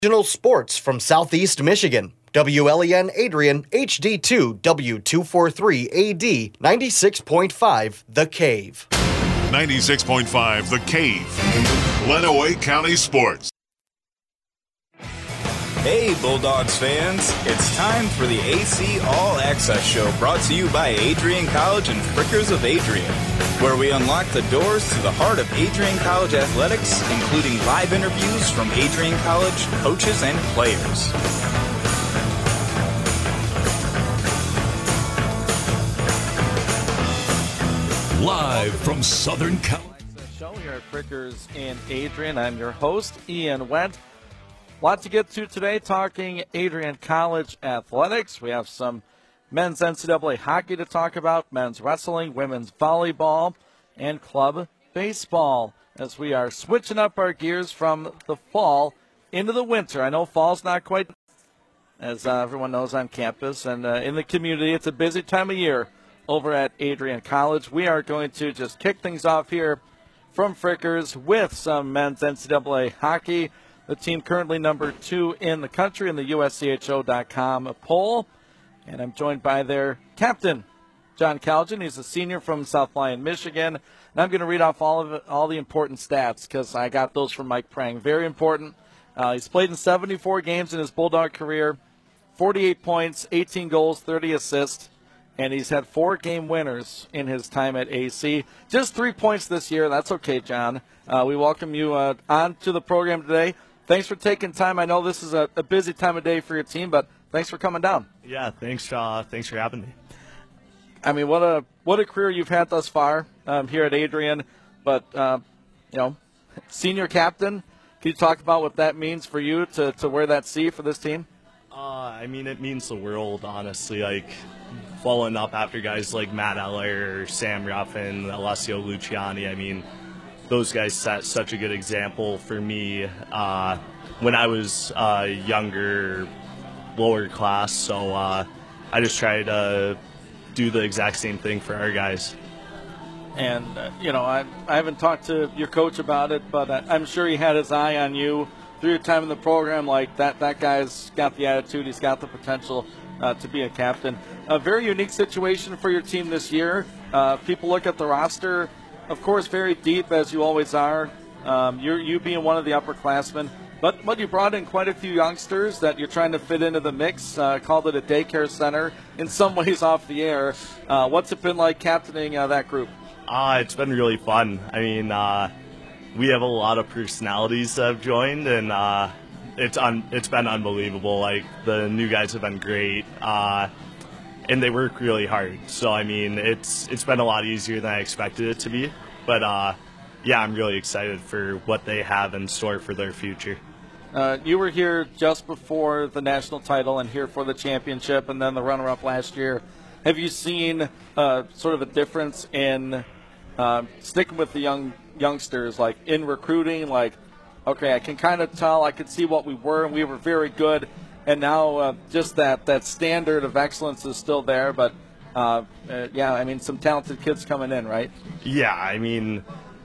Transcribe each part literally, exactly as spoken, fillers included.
Regional sports from Southeast Michigan. W L E N Adrian, H D two W two forty-three A D, ninety-six point five The Cave. ninety-six point five The Cave. Lenawee County Sports. Hey, Bulldogs fans. It's time for the A C All Access Show, brought to you by Adrian College and Frickers of Adrian, where we unlock the doors to the heart of Adrian College athletics, including live interviews from Adrian College coaches and players. Live from Southern California. Show here at Frickers and Adrian. I'm your host, Ian Wendt. Lot to get to today, talking Adrian College athletics. We have some men's N C double A hockey to talk about, men's wrestling, women's volleyball, and club baseball, as we are switching up our gears from the fall into the winter. I know fall's not quite, as uh, everyone knows, on campus and uh, in the community. It's a busy time of year over at Adrian College. We are going to just kick things off here from Frickers with some men's N C double A hockey. The team currently number two in the country in the U S C H O dot com poll. And I'm joined by their captain, John Calgin. He's a senior from South Lyon, Michigan. And I'm going to read off all of it, all the important stats, because I got those from Mike Prang. Very important. Uh, he's played in seventy-four games in his Bulldog career, forty-eight points, eighteen goals, thirty assists. And he's had four game winners in his time at A C. Just three points this year. That's okay, John. Uh, we welcome you uh, on to the program today. Thanks for taking time. I know this is a, a busy time of day for your team, but thanks for coming down. Yeah, thanks. Uh, thanks for having me. I mean, what a what a career you've had thus far um, here at Adrian. But uh, you know, senior captain. Can you talk about what that means for you to to wear that C for this team? Uh, I mean, it means the world, honestly. Like following up after guys like Matt Eller, Sam Ruffin, Alessio Luciani. I mean, those guys set such a good example for me uh, when I was uh, younger, lower class. So uh, I just try to do the exact same thing for our guys. And, uh, you know, I, I haven't talked to your coach about it, but I, I'm sure he had his eye on you through your time in the program. Like, that, that guy's got the attitude. He's got the potential uh, to be a captain. A very unique situation for your team this year. Uh, people look at the roster. Of course, very deep, as you always are. Um, you're, you being one of the upperclassmen. But, but you brought in quite a few youngsters that you're trying to fit into the mix. Uh, called it a daycare center in some ways off the air. Uh, what's it been like captaining uh, that group? Uh, it's been really fun. I mean, uh, we have a lot of personalities that have joined, and uh, it's un- it's been unbelievable. Like, the new guys have been great. Uh, And they work really hard. So, I mean, it's it's been a lot easier than I expected it to be. But, uh, yeah, I'm really excited for what they have in store for their future. Uh, you were here just before the national title and here for the championship and then the runner-up last year. Have you seen uh, sort of a difference in uh, sticking with the young youngsters, like in recruiting? Like, okay, I can kind of tell, I could see what we were, and we were very good. And now uh, just that, that standard of excellence is still there. But, uh, uh, yeah, I mean, some talented kids coming in, right? Yeah, I mean,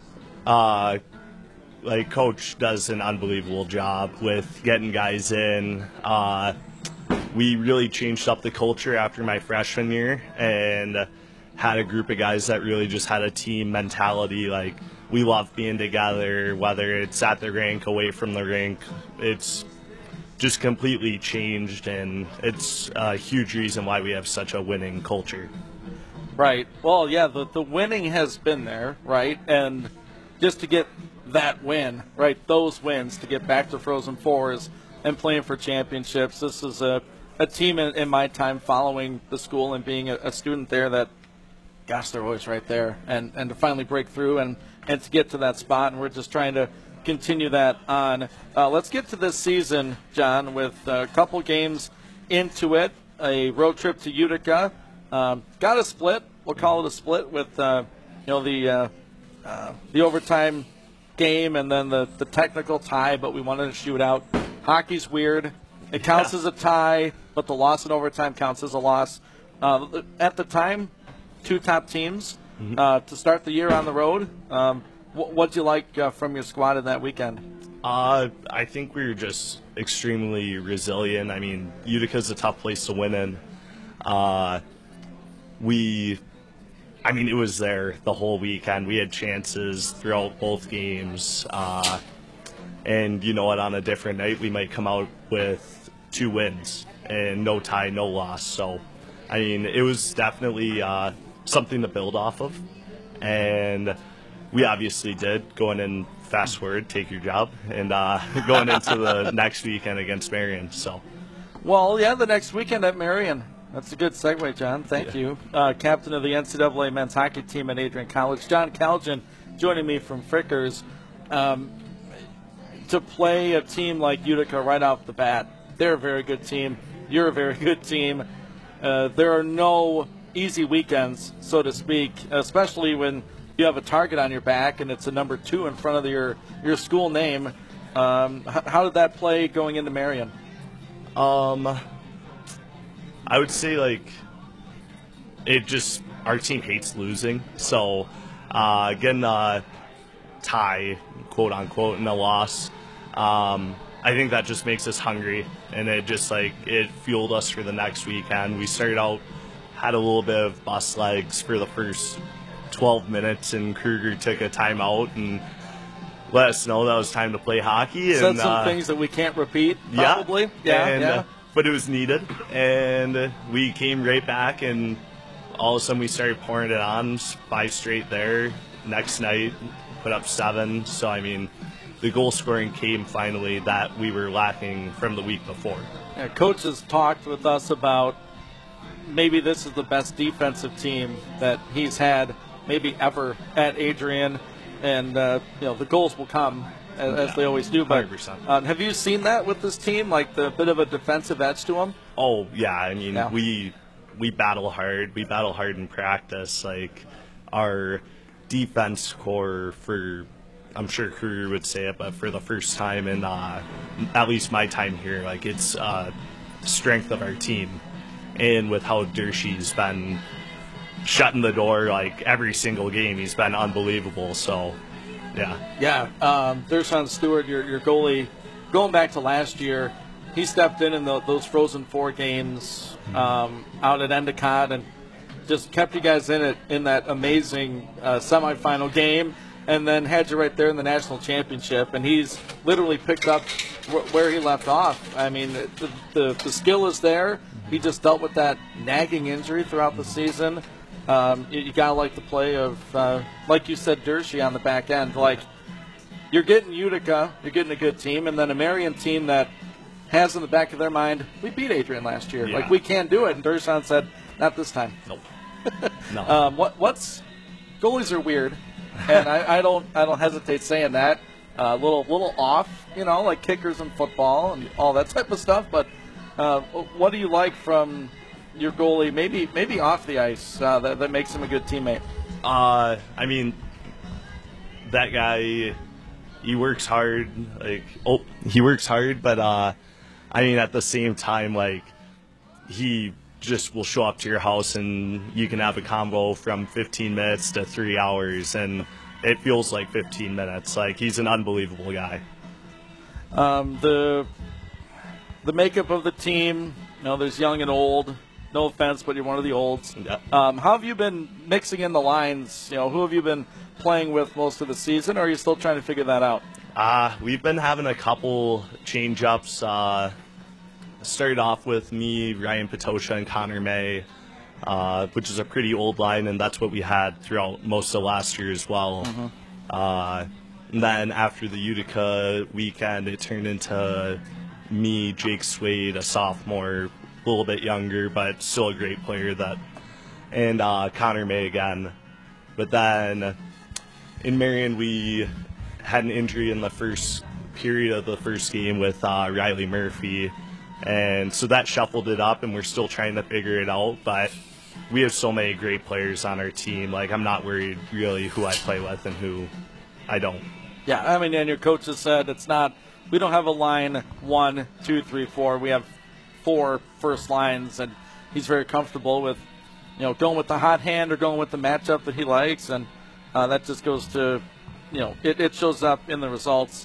uh, like, Coach does an unbelievable job with getting guys in. Uh, we really changed up the culture after my freshman year and had a group of guys that really just had a team mentality. Like, we love being together, whether it's at the rink, away from the rink. It's just completely changed, and it's a huge reason why we have such a winning culture. Right. Well, yeah, the, the winning has been there, right? And just to get that win, right, those wins, to get back to Frozen Fours and playing for championships, this is a, a team in, in my time following the school and being a, a student there that, gosh, they're always right there. And, and to finally break through and, and to get to that spot, and we're just trying to continue that on. Uh, let's get to this season, John, with a couple games into it. A road trip to Utica. Um, got a split. We'll call it a split with uh, you know the uh, uh, the overtime game and then the, the technical tie, but we wanted to shoot out. Hockey's weird. It counts yeah. as a tie, but the loss in overtime counts as a loss. Uh, at the time, two top teams mm-hmm. uh, to start the year on the road. Um, What'd you like uh, from your squad in that weekend? Uh, I think we were just extremely resilient. I mean, Utica's a tough place to win in. Uh, we, I mean, it was there the whole weekend. We had chances throughout both games. Uh, and you know what, on a different night, we might come out with two wins and no tie, no loss. So, I mean, it was definitely uh, something to build off of. And we obviously did, going in fast forward, take your job, and uh, going into the next weekend against Marion. So, Well, yeah, the next weekend at Marion. That's a good segue, John. Thank Yeah. you. Uh, captain of the N C double A men's hockey team at Adrian College, John Calgin, joining me from Frickers. Um, to play a team like Utica right off the bat, they're a very good team. You're a very good team. Uh, there are no easy weekends, so to speak, especially when you have a target on your back and it's a number two in front of your, your school name. Um, h- how did that play going into Marion? Um, I would say, like, it just, our team hates losing. So, uh, getting a tie, quote unquote, and a loss, um, I think that just makes us hungry. And it just, like, it fueled us for the next weekend. We started out, had a little bit of bus legs for the first twelve minutes, and Kruger took a timeout and let us know that it was time to play hockey. Said and some uh, things that we can't repeat, yeah, probably. Yeah, and, yeah. Uh, but it was needed, and uh, we came right back, and all of a sudden we started pouring it on, five straight there. Next night, put up seven. So, I mean, the goal scoring came finally that we were lacking from the week before. Yeah, Coach has talked with us about maybe this is the best defensive team that he's had maybe ever at Adrian, and uh, you know the goals will come as, as they always do. But one hundred percent. um, have you seen that with this team, like the bit of a defensive edge to them? Oh yeah, I mean Yeah. we we battle hard. We battle hard in practice. Like our defense core, for I'm sure Kruger would say it, but for the first time in uh, at least my time here, like it's uh, the strength of our team, and with how Dershey's been shutting the door like every single game, he's been unbelievable. So yeah. Yeah, um, Dershawn Stewart, your your goalie, going back to last year, he stepped in in the, those Frozen Four games um, out at Endicott and just kept you guys in it in that amazing uh, semifinal game, and then had you right there in the national championship. And he's literally picked up wh- where he left off. I mean, the, the the skill is there. He just dealt with that nagging injury throughout the season. Um, you, you gotta like the play of, uh, like you said, Dershey on the back end. Like, you're getting Utica, you're getting a good team, and then a Marion team that has in the back of their mind, we beat Adrian last year. Yeah. Like, we can do it. And Dershon said, not this time. Nope. No. Um, what what's goalies are weird, and I, I don't I don't hesitate saying that. A uh, little little off, you know, like kickers in football and all that type of stuff. But uh, what do you like from your goalie, maybe maybe off the ice, uh, that, that makes him a good teammate? Uh, I mean, that guy, he works hard. Like, oh, he works hard, but uh, I mean, at the same time, like, he just will show up to your house and you can have a combo from fifteen minutes to three hours, and it feels like fifteen minutes. Like, he's an unbelievable guy. Um, the the makeup of the team, you know, there's young and old. No offense, but you're one of the olds. Yeah. Um, how have you been mixing in the lines? You know, who have you been playing with most of the season, or are you still trying to figure that out? Uh, we've been having a couple change-ups. Uh, started off with me, Ryan Patosha, and Connor May, uh, which is a pretty old line, and that's what we had throughout most of last year as well. Mm-hmm. Uh, and then after the Utica weekend, it turned into me, Jake Swade, a sophomore, a little bit younger, but still a great player, that, and uh, Connor May again. But then in Marion, we had an injury in the first period of the first game with uh, Riley Murphy, and so that shuffled it up, and we're still trying to figure it out. But we have so many great players on our team. Like, I'm not worried really who I play with and who I don't. Yeah, I mean, and your coach has said it's not, we don't have a line one, two, three, four. We have four first lines, and he's very comfortable with, you know, going with the hot hand or going with the matchup that he likes, and uh, that just goes to, you know, it, it shows up in the results.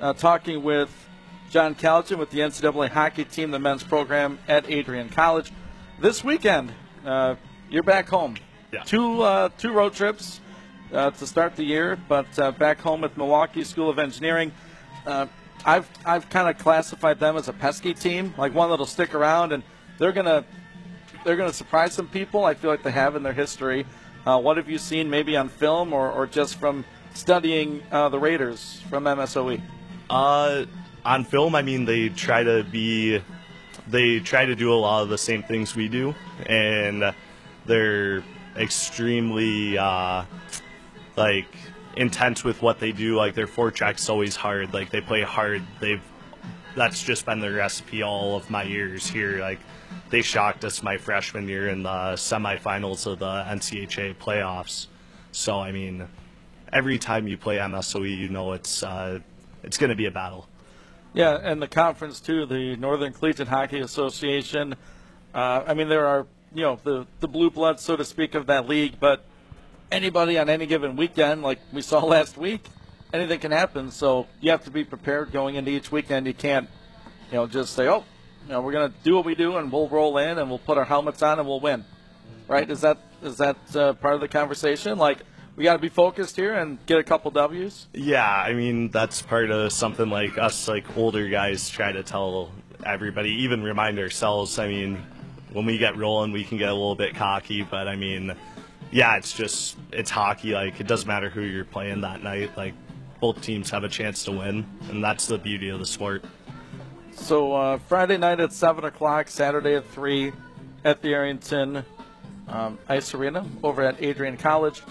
uh, talking with John Caljin with the N C double A hockey team, the men's program at Adrian College. This weekend, uh, you're back home. Yeah. Two uh, two road trips uh, to start the year, but uh, back home at Milwaukee School of Engineering. Uh, I've I've kind of classified them as a pesky team, like one that'll stick around, and they're gonna they're gonna surprise some people. I feel like they have in their history. Uh, what have you seen, maybe on film or, or just from studying uh, the Raiders from M S O E? Uh, on film, I mean, they try to be, they try to do a lot of the same things we do, and they're extremely, uh, like, intense with what they do. Like, their forecheck's always hard. Like, they play hard. They've, that's just been their recipe all of my years here. Like, they shocked us my freshman year in the semifinals of the N C H A playoffs. So, I mean, every time you play M S O E, you know it's uh, it's going to be a battle. Yeah, and the conference, too, the Northern Collegiate Hockey Association. Uh, I mean, there are, you know, the, the blue blood, so to speak, of that league, but anybody on any given weekend, like we saw last week, anything can happen. So you have to be prepared going into each weekend. You can't, you know, just say, oh, you know, we're going to do what we do and we'll roll in and we'll put our helmets on and we'll win. Right? Is that is that uh, part of the conversation? Like, we got to be focused here and get a couple W's? Yeah, I mean, that's part of something like us, like older guys, try to tell everybody, even remind ourselves. I mean, when we get rolling, we can get a little bit cocky, but I mean, yeah, it's just, it's hockey. Like, it doesn't matter who you're playing that night. Like, both teams have a chance to win, and that's the beauty of the sport. So uh, Friday night at seven o'clock, Saturday at three at the Arrington um, Ice Arena over at Adrian College.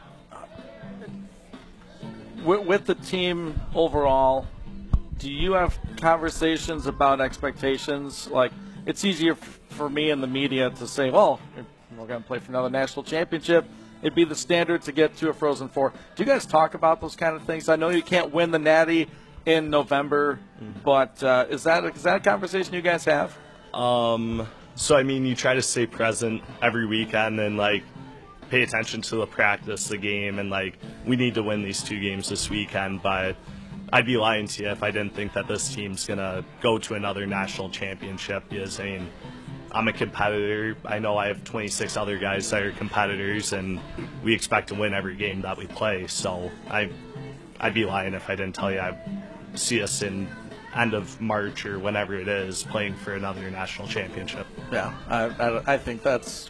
With, with the team overall, do you have conversations about expectations? Like, it's easier f- for me in the media to say, well, we're going to play for another national championship. It'd be the standard to get to a Frozen Four. Do you guys talk about those kind of things? I know you can't win the Natty in November, mm-hmm. but uh, is that is that a conversation you guys have? Um, so, I mean, you try to stay present every weekend and, like, pay attention to the practice, the game, and, like, we need to win these two games this weekend, but I'd be lying to you if I didn't think that this team's going to go to another national championship because, I mean, I'm a competitor. I know I have twenty-six other guys that are competitors, and we expect to win every game that we play. So I, I'd be lying if I didn't tell you I see us in end of March or whenever it is playing for another national championship. Yeah, I, I, I think that's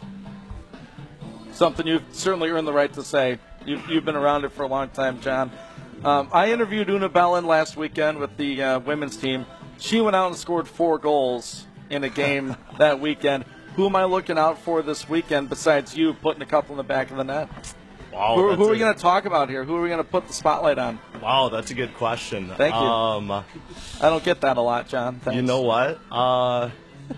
something you've certainly earned the right to say. You've, you've been around it for a long time, John. Um, I interviewed Una Bellin last weekend with the uh, women's team. She went out and scored four goals in a game that weekend. Who am I looking out for this weekend besides you putting a couple in the back of the net? Wow, who, who are we going to talk about here? Who are we going to put the spotlight on? Wow, that's a good question. Thank you. Um, I don't get that a lot, John. Thanks. You know what? Uh,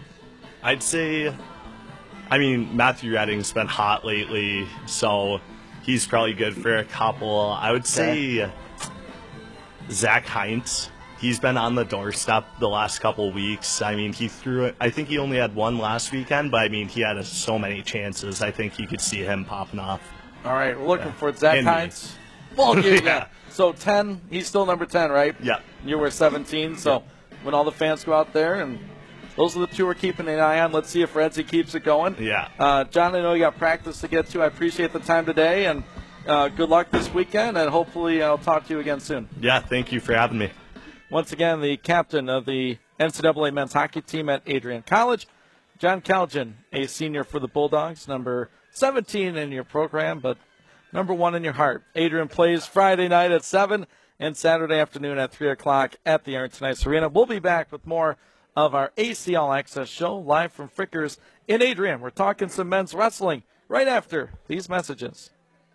I'd say, I mean, Matthew Redding's been hot lately, so he's probably good for a couple. I would say okay. Zach Heinz. He's been on the doorstep the last couple weeks. I mean, he threw it. I think he only had one last weekend, but I mean, he had so many chances. I think you could see him popping off. All right, we're looking yeah. for Zach and Heinz. Well, yeah, yeah. So ten, he's still number ten, right? Yeah. You were seventeen, so yeah. when all the fans go out there, and those are the two we're keeping an eye on. Let's see if Redzi keeps it going. Yeah. Uh, John, I know you got practice to get to. I appreciate the time today, and uh, good luck this weekend, and hopefully I'll talk to you again soon. Yeah, thank you for having me. Once again, the captain of the N C double A men's hockey team at Adrian College, John Caljin, a senior for the Bulldogs, number seventeen in your program, but number one in your heart. Adrian plays Friday night at seven and Saturday afternoon at three o'clock at the Arrington Ice Arena. We'll be back with more of our A C All Access show live from Frickers in Adrian. We're talking some men's wrestling right after these messages.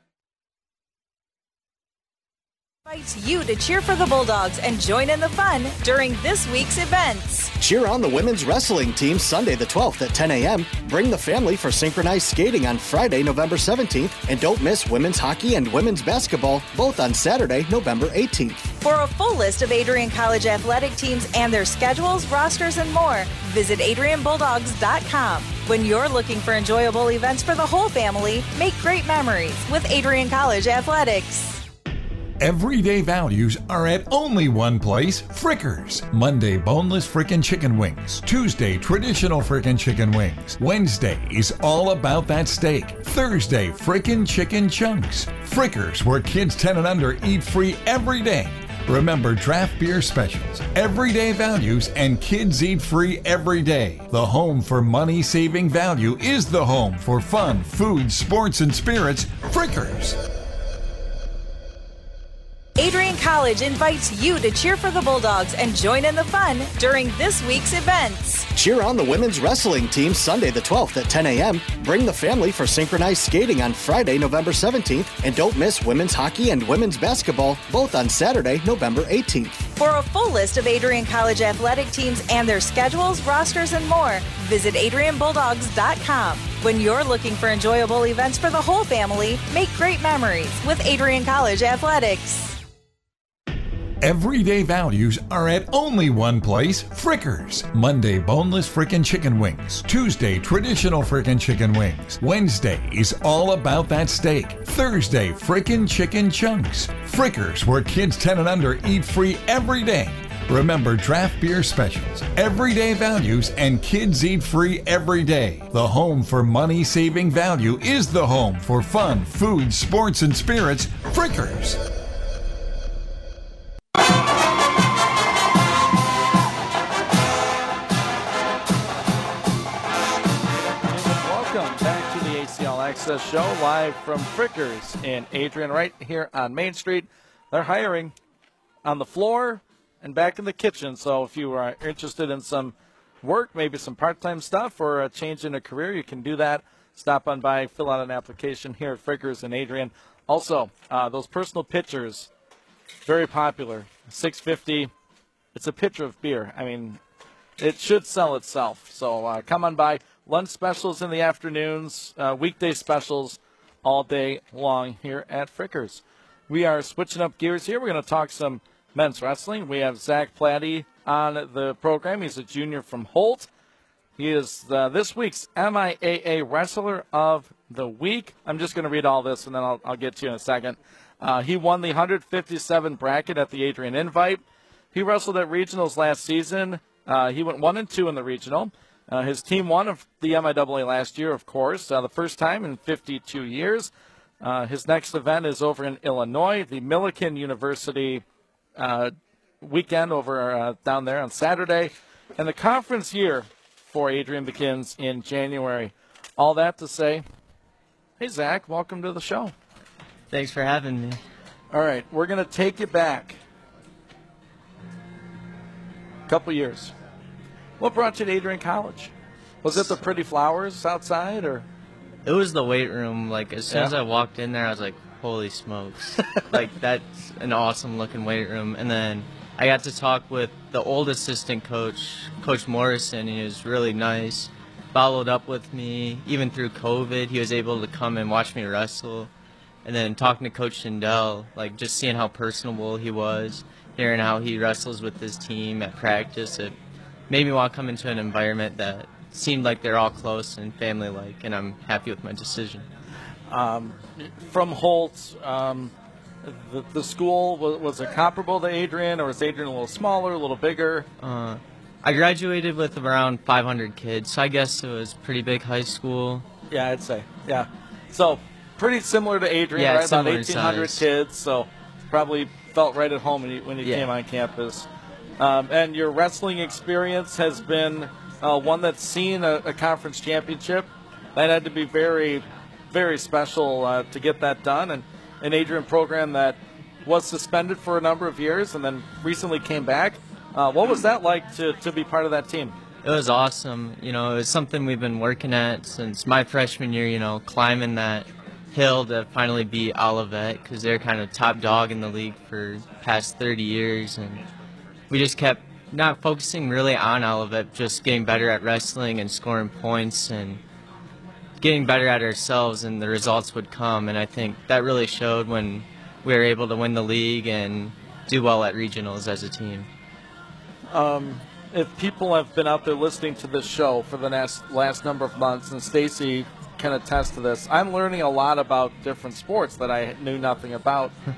Invites you to cheer for the Bulldogs and join in the fun during this week's events. Cheer on the women's wrestling team Sunday the twelfth at ten a.m. Bring the family for synchronized skating on Friday, November seventeenth. And don't miss women's hockey and women's basketball, both on Saturday, November eighteenth. For a full list of Adrian College athletic teams and their schedules, rosters, and more, visit adrian bulldogs dot com. When you're looking for enjoyable events for the whole family, make great memories with Adrian College Athletics. Everyday values are at only one place, Frickers. Monday, boneless frickin' chicken wings. Tuesday, traditional frickin' chicken wings. Wednesday is all about that steak. Thursday, frickin' chicken chunks. Frickers, where kids ten and under eat free every day. Remember draft beer specials, everyday values, and kids eat free every day. The home for money-saving value is the home for fun, food, sports, and spirits, Frickers. Adrian College invites you to cheer for the Bulldogs and join in the fun during this week's events. Cheer on the women's wrestling team Sunday the twelfth at ten a.m. Bring the family for synchronized skating on Friday, November seventeenth. And don't miss women's hockey and women's basketball, both on Saturday, November eighteenth. For a full list of Adrian College athletic teams and their schedules, rosters, and more, visit adrian bulldogs dot com. When you're looking for enjoyable events for the whole family, make great memories with Adrian College Athletics. Everyday values are at only one place, Frickers. Monday, boneless frickin' chicken wings. Tuesday, traditional frickin' chicken wings. Wednesday is all about that steak. Thursday, frickin' chicken chunks. Frickers, where kids ten and under eat free every day. Remember draft beer specials, everyday values, and kids eat free every day. The home for money-saving value is the home for fun, food, sports, and spirits, Frickers. Welcome back to the A C L Access Show, live from Frickers in Adrian, right here on Main Street. They're hiring on the floor and back in the kitchen. So if you are interested in some work, maybe some part-time stuff or a change in a career, you can do that. Stop on by, fill out an application here at Frickers in Adrian. Also, uh, those personal pitchers, very popular. six fifty. It's a pitcher of beer. I mean, it should sell itself. So uh, come on by. Lunch specials in the afternoons, uh, weekday specials all day long here at Frickers. We are switching up gears here. We're going to talk some men's wrestling. We have Zach Platty on the program. He's a junior from Holt. He is uh, this week's M I A A Wrestler of the Week. I'm just going to read all this, and then I'll, I'll get to you in a second. Uh, he won the one fifty-seven bracket at the Adrian Invite. He wrestled at regionals last season. Uh, he went one and two in the regional. Uh, his team won of the M I A A last year, of course, uh, the first time in fifty-two years. Uh, his next event is over in Illinois, the Millikan University uh, weekend over uh, down there on Saturday. And the conference year for Adrian begins in January. All that to say, hey, Zach, welcome to the show. Thanks for having me. All right, we're going to take you back a couple years. What brought you to Adrian College? Was it the pretty flowers outside, or? It was the weight room. Like, as soon Yeah. as I walked in there, I was like, holy smokes. Like, that's an awesome-looking weight room. And then I got to talk with the old assistant coach, Coach Morrison. He was really nice, followed up with me. Even through COVID, he was able to come and watch me wrestle. And then talking to Coach Schindel, like, just seeing how personable he was, hearing how he wrestles with his team at practice, it made me want to come into an environment that seemed like they're all close and family-like, and I'm happy with my decision. Um, from Holt, um, the, the school, was, was it comparable to Adrian, or was Adrian a little smaller, a little bigger? Uh, I graduated with around five hundred kids, so I guess it was pretty big high school. Yeah, I'd say, yeah. So, pretty similar to Adrian, Yeah, right? About similar in eighteen hundred size. kids, so probably felt right at home when you, when you Yeah. came on campus. Um, and your wrestling experience has been uh, one that's seen a, a conference championship. That had to be very, very special uh, to get that done. And an Adrian program that was suspended for a number of years and then recently came back. Uh, what was that like to, to be part of that team? It was awesome. You know, it was something we've been working at since my freshman year, you know, climbing that hill to finally beat Olivet, because they're kind of top dog in the league for past thirty years. And we just kept not focusing really on Olivet, just getting better at wrestling and scoring points and getting better at ourselves, and the results would come. And I think that really showed when we were able to win the league and do well at regionals as a team. Um, if people have been out there listening to this show for the last, last number of months, and Stacy can attest to this, I'm learning a lot about different sports that I knew nothing about.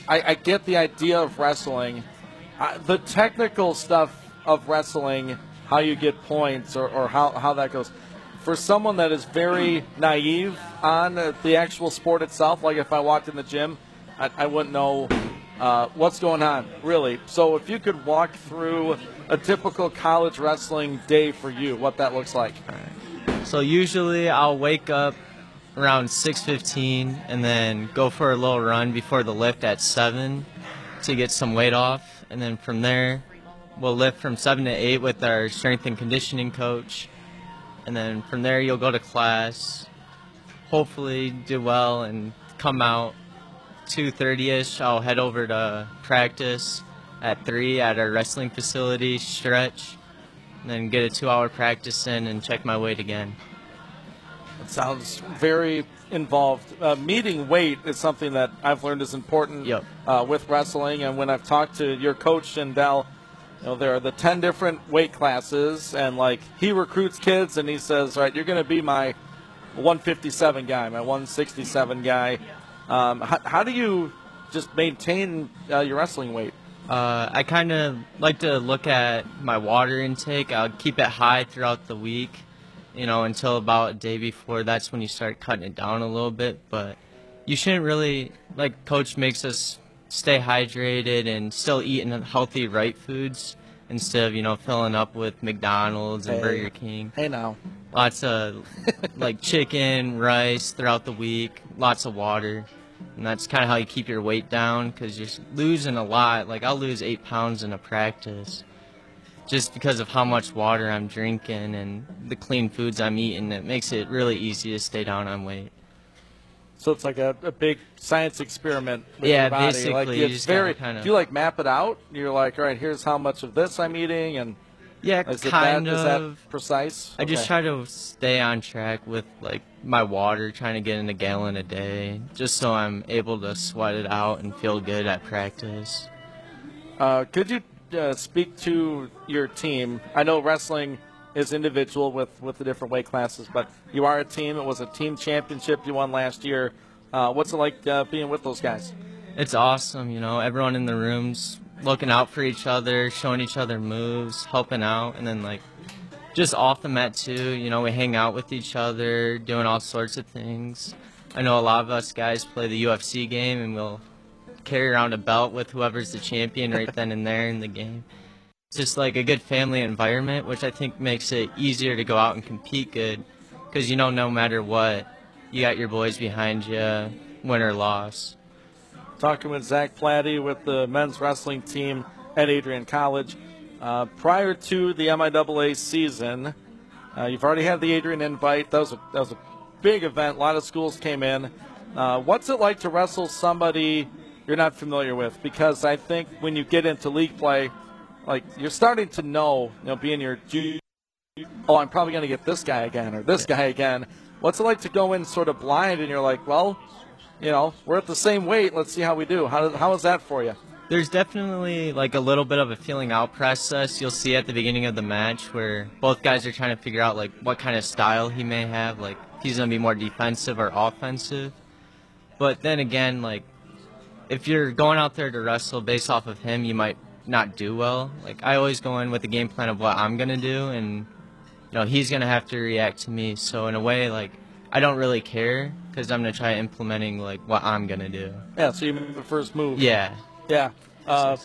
I, I get the idea of wrestling. Uh, the technical stuff of wrestling, how you get points or, or how, how that goes. For someone that is very naive on uh, the actual sport itself, like if I walked in the gym, I, I wouldn't know uh, what's going on, really. So if you could walk through a typical college wrestling day for you, what that looks like. So usually I'll wake up around six fifteen and then go for a little run before the lift at seven to get some weight off. And then from there, we'll lift from seven to eight with our strength and conditioning coach. And then from there, you'll go to class, hopefully do well, and come out two thirty-ish. I'll head over to practice at three at our wrestling facility, stretch, and then get a two-hour practice in and check my weight again. It sounds very involved. Uh, meeting weight is something that I've learned is important Yep. uh, with wrestling. And when I've talked to your coach, Shindell, you know, there are the ten different weight classes, and like he recruits kids, and he says, "All right, you're going to be my one fifty-seven guy, my one sixty-seven guy." Um, how, how do you just maintain uh, your wrestling weight? Uh, I kind of like to look at my water intake. I'll keep it high throughout the week, you know, until about a day before. That's when you start cutting it down a little bit. But you shouldn't really, like Coach makes us stay hydrated and still eating healthy, right foods instead of, you know, filling up with McDonald's and Hey. Burger King. Hey, now. Lots of, like, chicken, rice throughout the week, lots of water. And that's kind of how you keep your weight down because you're losing a lot. Like, I'll lose eight pounds in a practice just because of how much water I'm drinking and the clean foods I'm eating. It makes it really easy to stay down on weight. So it's like a, a big science experiment with Yeah, your body. basically, Like, you it's just very. gotta kinda- Do you like map it out? You're like, all right, here's how much of this I'm eating, and Yeah, is it kind that, of. is that precise? I just Okay. try to stay on track with, like, my water, trying to get in a gallon a day, just so I'm able to sweat it out and feel good at practice. Uh, could you uh, speak to your team? I know wrestling is individual with, with the different weight classes, but you are a team. It was a team championship you won last year. Uh, what's it like uh, being with those guys? It's awesome, you know, everyone in the room's looking out for each other, showing each other moves, helping out, and then, like, just off the mat, too. You know, we hang out with each other, doing all sorts of things. I know a lot of us guys play the U F C game, and we'll carry around a belt with whoever's the champion right then and there in the game. It's just, like, a good family environment, which I think makes it easier to go out and compete good because, you know, no matter what, you got your boys behind you, win or loss. Talking with Zach Platty with the men's wrestling team at Adrian College. Uh, prior to the M I A A season, uh, you've already had the Adrian invite. That was a, that was a big event. A lot of schools came in. Uh, what's it like to wrestle somebody you're not familiar with? Because I think when you get into league play, like you're starting to know, you know, being your, oh, I'm probably going to get this guy again or this guy again. What's it like to go in sort of blind and you're like, well, you know, we're at the same weight. Let's see how we do. How, how is that for you? There's definitely like a little bit of a feeling out process you'll see at the beginning of the match where both guys are trying to figure out like what kind of style he may have, like if he's going to be more defensive or offensive. But then again, like if you're going out there to wrestle based off of him, you might not do well. Like I always go in with a game plan of what I'm going to do, and you know, he's going to have to react to me. So in a way, like I don't really care because I'm going to try implementing like what I'm going to do. Yeah, so you move the first move. Yeah. Yeah. Uh,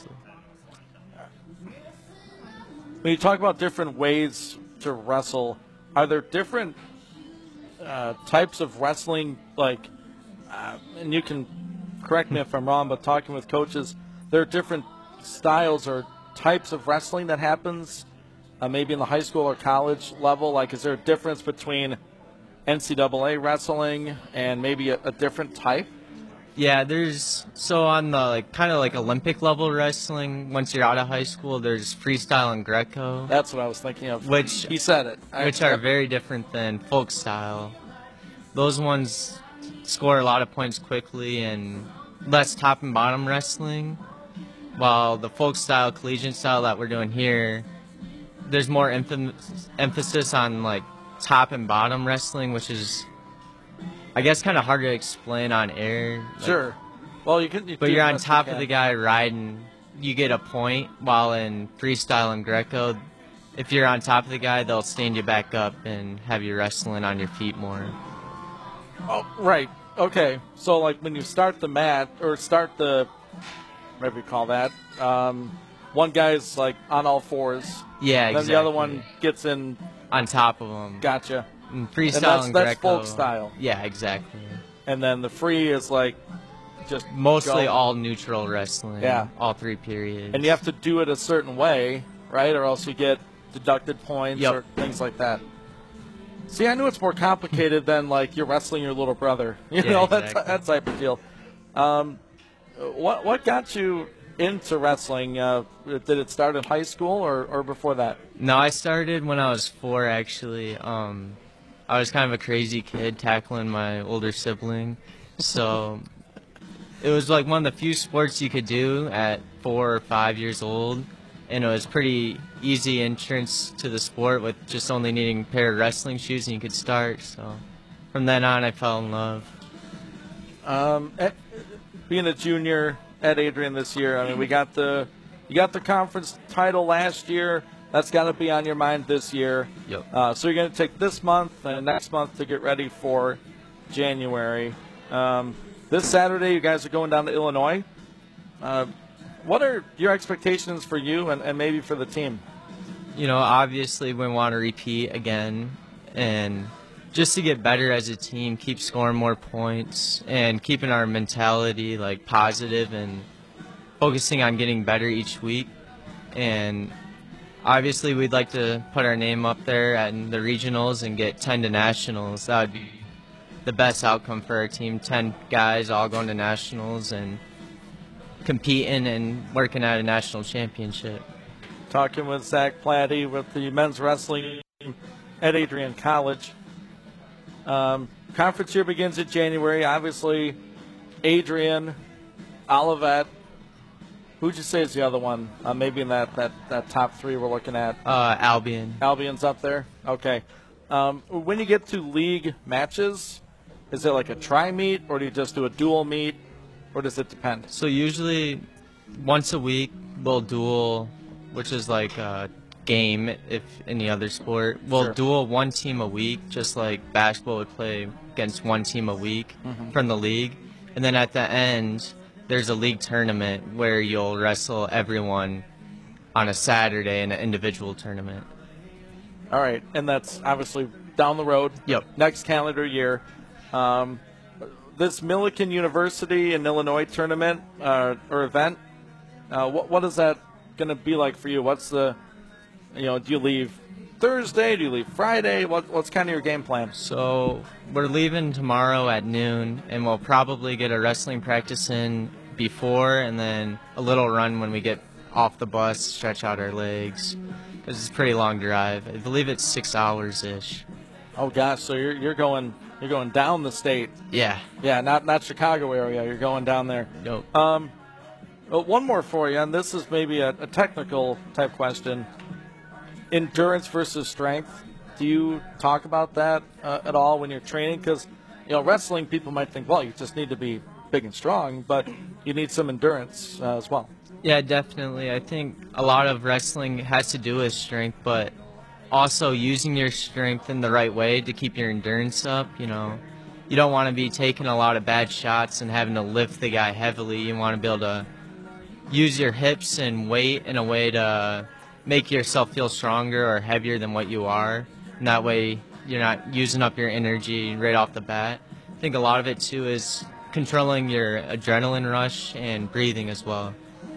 when you talk about different ways to wrestle, are there different uh, types of wrestling, like, uh, and you can correct me if I'm wrong, but talking with coaches, there are different styles or types of wrestling that happens uh, maybe in the high school or college level? Like, is there a difference between N C double A wrestling and maybe a, a different type? Yeah, there's so on the like kind of like Olympic level wrestling. Once you're out of high school, there's freestyle and Greco. That's what I was thinking of. Which he said it. Which are very different than folk style. Those ones score a lot of points quickly and less top and bottom wrestling. While the folk style, collegiate style that we're doing here, there's more emph- emphasis on like top and bottom wrestling, which is, I guess, kind of hard to explain on air. Like, sure. Well, you can. You but do you're the on best you top of can. the guy riding. You get a point, while in freestyle and Greco, if you're on top of the guy, they'll stand you back up and have you wrestling on your feet more. Oh, right. Okay. So, like, when you start the mat, or start the, whatever you call that, um, one guy's, like, on all fours. Yeah, Then exactly. the other one gets in. On top of them. Gotcha. And freestyle and that's, and that's Greco. folk style. Yeah, exactly. And then the free is, like, just Mostly go. all neutral wrestling. Yeah. All three periods. And you have to do it a certain way, right? Or else you get deducted points Yep. or things like that. See, I knew it's more complicated than, like, you're wrestling your little brother. You Yeah, know, exactly. that, that type of deal. Um, what what got you into wrestling? Uh, did it start in high school or, or before that? No, I started when I was four, actually. Um, I was kind of a crazy kid tackling my older sibling. So it was like one of the few sports you could do at four or five years old. And it was pretty easy entrance to the sport with just only needing a pair of wrestling shoes and you could start. So from then on, I fell in love. Um, at, being a junior at Adrian this year, I mean, we got the you got the conference title last year. That's got to be on your mind this year. Yep. Uh, so you're going to take this month and next month to get ready for January. Um, this Saturday, you guys are going down to Illinois. Uh, what are your expectations for you and, and maybe for the team? You know, obviously we want to repeat again and just to get better as a team, keep scoring more points and keeping our mentality like positive and focusing on getting better each week. And obviously we'd like to put our name up there at the regionals and get ten to nationals. That would be the best outcome for our team. ten guys all going to nationals and competing and working at a national championship. Talking with Zach Platty with the men's wrestling team at Adrian College. Um, conference year begins in January. Obviously, Adrian, Olivet. Who'd you say is the other one? Uh, maybe in that, that, that top three we're looking at. Uh, Albion. Albion's up there? Okay. Um, when you get to league matches, is it like a tri-meet, or do you just do a dual meet, or does it depend? So usually once a week we'll duel, which is like a game if any other sport. We'll Sure. duel one team a week, just like basketball would play against one team a week Mhm. from the league. And then at the end, there's a league tournament where you'll wrestle everyone on a Saturday in an individual tournament. All right, and that's obviously down the road. Yep. Next calendar year. Um, this Millikan University in Illinois tournament uh, or event, uh, what what is that going to be like for you? What's the, you know, do you leave Thursday? Do you leave Friday? What what's kind of your game plan? So we're leaving tomorrow at noon, and we'll probably get a wrestling practice in before, and then a little run when we get off the bus, stretch out our legs, because it's a pretty long drive. I believe it's six hours ish. Oh gosh, so you're you're going you're going down the state. Yeah. Yeah, not not Chicago area. You're going down there. Nope. Um, well, one more for you, and this is maybe a, a technical type question. Endurance versus strength. Do you talk about that uh, at all when you're training? Because, you know, wrestling, people might think, well, you just need to be big and strong, but you need some endurance uh, as well. Yeah, definitely. I think a lot of wrestling has to do with strength, but also using your strength in the right way to keep your endurance up. You know, you don't want to be taking a lot of bad shots and having to lift the guy heavily. You want to be able to use your hips and weight in a way to make yourself feel stronger or heavier than what you are. And that way you're not using up your energy right off the bat. I think a lot of it, too, is controlling your adrenaline rush and breathing as well.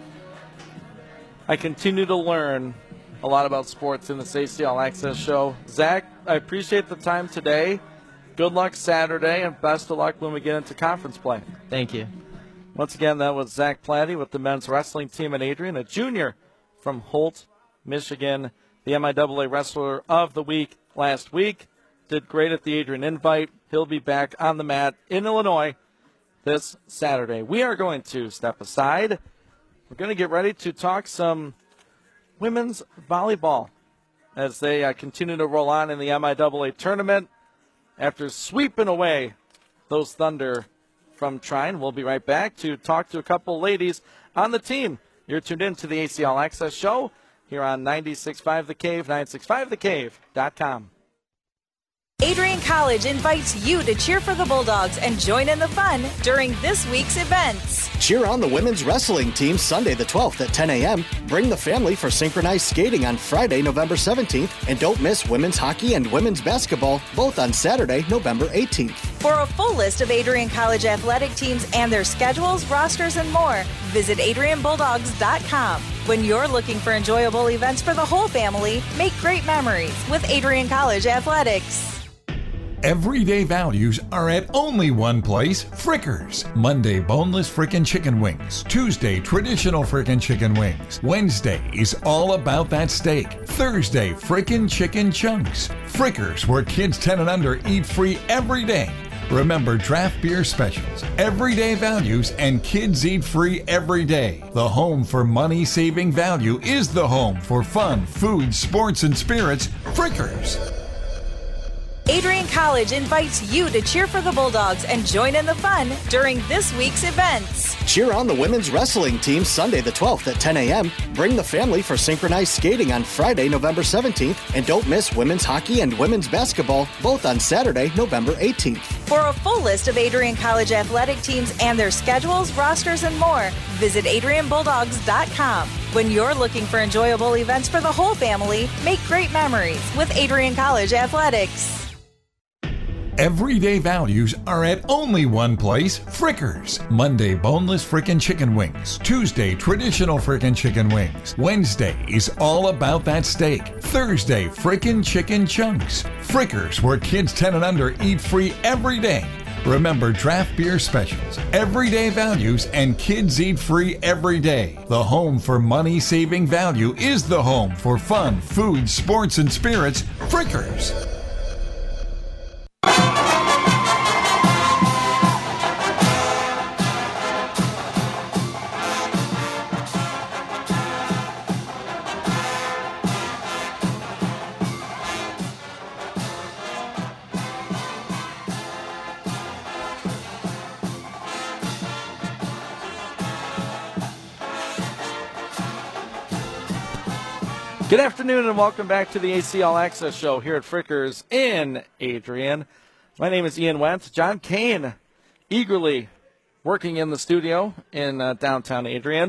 I continue to learn a lot about sports in this A C L Access show. Zach, I appreciate the time today. Good luck Saturday, and best of luck when we get into conference play. Thank you. Once again, that was Zach Platty with the men's wrestling team at Adrian, a junior from Holt, Michigan, the M I A A Wrestler of the Week last week. Did great at the Adrian Invite. He'll be back on the mat in Illinois this Saturday. We are going to step aside. We're going to get ready to talk some women's volleyball as they uh, continue to roll on in the M I A A tournament after sweeping away those Thunder from Trine. We'll be right back to talk to a couple ladies on the team. You're tuned in to the A C All Access Show here on ninety-six point five The Cave, nine six five the cave dot com. Adrian College invites you to cheer for the Bulldogs and join in the fun during this week's events. Cheer on the women's wrestling team Sunday the twelfth at ten a.m. Bring the family for synchronized skating on Friday, November seventeenth. And don't miss women's hockey and women's basketball, both on Saturday, November eighteenth. For a full list of Adrian College athletic teams and their schedules, rosters, and more, visit adrian bulldogs dot com. When you're looking for enjoyable events for the whole family, make great memories with Adrian College Athletics. Everyday values are at only one place, Frickers. Monday, boneless frickin' chicken wings. Tuesday, traditional frickin' chicken wings. Wednesday is all about that steak. Thursday, frickin' chicken chunks. Frickers, where kids ten and under eat free every day. Remember draft beer specials, everyday values, and kids eat free every day. The home for money-saving value is the home for fun, food, sports, and spirits, Frickers. Adrian College invites you to cheer for the Bulldogs and join in the fun during this week's events. Cheer on the women's wrestling team Sunday the twelfth at ten a.m. Bring the family for synchronized skating on Friday, November seventeenth. And don't miss women's hockey and women's basketball, both on Saturday, November eighteenth. For a full list of Adrian College athletic teams and their schedules, rosters, and more, visit adrian bulldogs dot com. When you're looking for enjoyable events for the whole family, make great memories with Adrian College Athletics. Everyday values are at only one place, Frickers. Monday, boneless frickin' chicken wings. Tuesday, traditional frickin' chicken wings. Wednesday is all about that steak. Thursday, frickin' chicken chunks. Frickers, where kids ten and under eat free every day. Remember draft beer specials, everyday values, and kids eat free every day. The home for money-saving value is the home for fun, food, sports, and spirits, Frickers. Good afternoon and welcome back to the A C All Access Show here at Frickers in Adrian. My name is Ian Wentz. John Kane eagerly working in the studio in uh, downtown Adrian.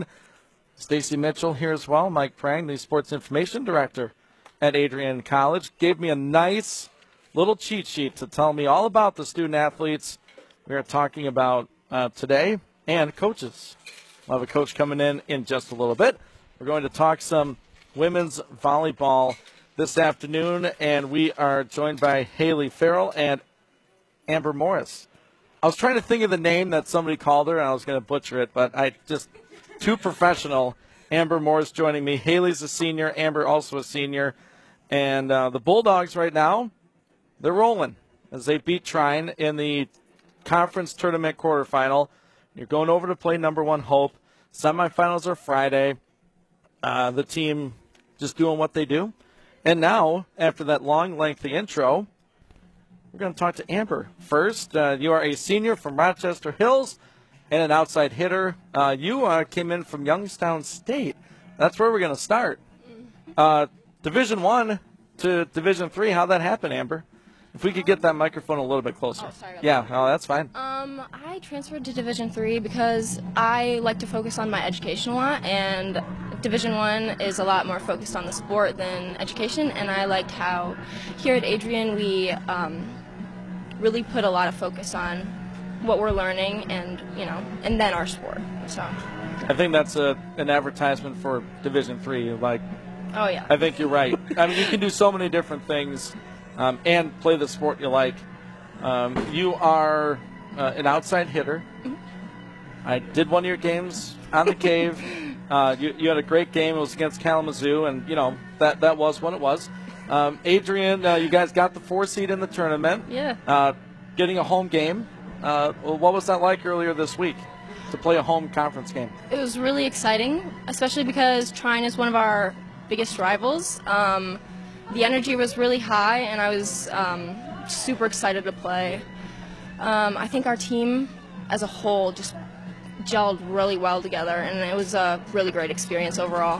Stacy Mitchell here as well. Mike Prang, the Sports Information Director at Adrian College, gave me a nice little cheat sheet to tell me all about the student athletes we are talking about uh, today and coaches. We'll have a coach coming in in just a little bit. We're going to talk some women's volleyball this afternoon, and we are joined by Haley Farrell and Amber Morris. I was trying to think of the name that somebody called her, and I was going to butcher it, but I just, too professional. Amber Morris joining me. Haley's a senior, Amber also a senior, and uh, the Bulldogs right now, they're rolling as they beat Trine in the conference tournament quarterfinal. You're going over to play number one Hope. Semifinals are Friday. Uh, the team just doing what they do. And now, after that long, lengthy intro, we're going to talk to Amber. First, uh, you are a senior from Rochester Hills and an outside hitter. Uh, you uh, came in from Youngstown State. That's where we're going to start. Uh, Division One to Division Three. How'd that happen, Amber? If we could get that microphone a little bit closer. Oh, sorry about yeah, that. no, that's fine. Um, I transferred to Division Three because I like to focus on my education a lot, and Division One is a lot more focused on the sport than education, and I liked how here at Adrian we um, really put a lot of focus on what we're learning and, you know, and then our sport. So I think that's a, an advertisement for Division Three. Like, oh yeah. I think you're right. I mean, you can do so many different things um, and play the sport you like. Um, you are uh, an outside hitter. Mm-hmm. I did one of your games on the Cave. Uh, you, you had a great game. It was against Kalamazoo, and, you know, that, that was what it was. Um, Adrian, uh, you guys got the four seed in the tournament. Yeah. Uh, getting a home game. Uh, what was that like earlier this week to play a home conference game? It was really exciting, especially because Trine is one of our biggest rivals. Um, the energy was really high, and I was um, super excited to play. Um, I think our team as a whole just gelled really well together, and it was a really great experience overall.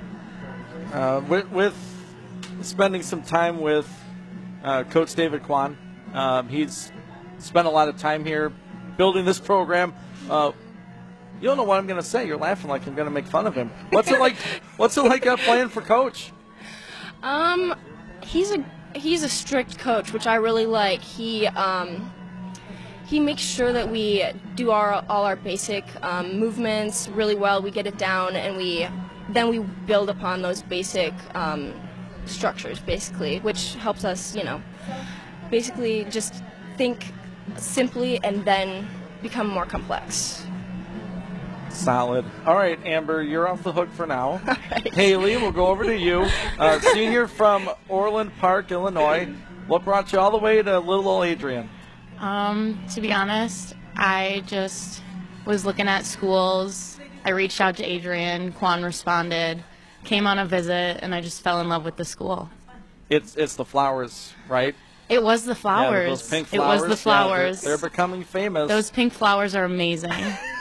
Uh, with, with spending some time with uh, Coach David Kwan, um, he's spent a lot of time here building this program. Uh, you don't know what I'm going to say. You're laughing like I'm going to make fun of him. What's it like? What's it like uh, playing for Coach? Um, he's a he's a strict coach, which I really like. He um, he makes sure that we do our all our basic um, movements really well. We get it down, and we then we build upon those basic um, structures, basically, which helps us, you know, basically just think simply and then become more complex. Solid. All right, Amber, you're off the hook for now. All right. Haley, we'll go over to you. Uh, senior from Orland Park, Illinois. What brought you all the way to little old Adrian? Um, to be honest, I just was looking at schools. I reached out to Adrian. Kwan responded, came on a visit, and I just fell in love with the school. It's it's the flowers, right? It was the flowers. Yeah, those pink flowers. It was the flowers. Yeah, they're, they're becoming famous. Those pink flowers are amazing.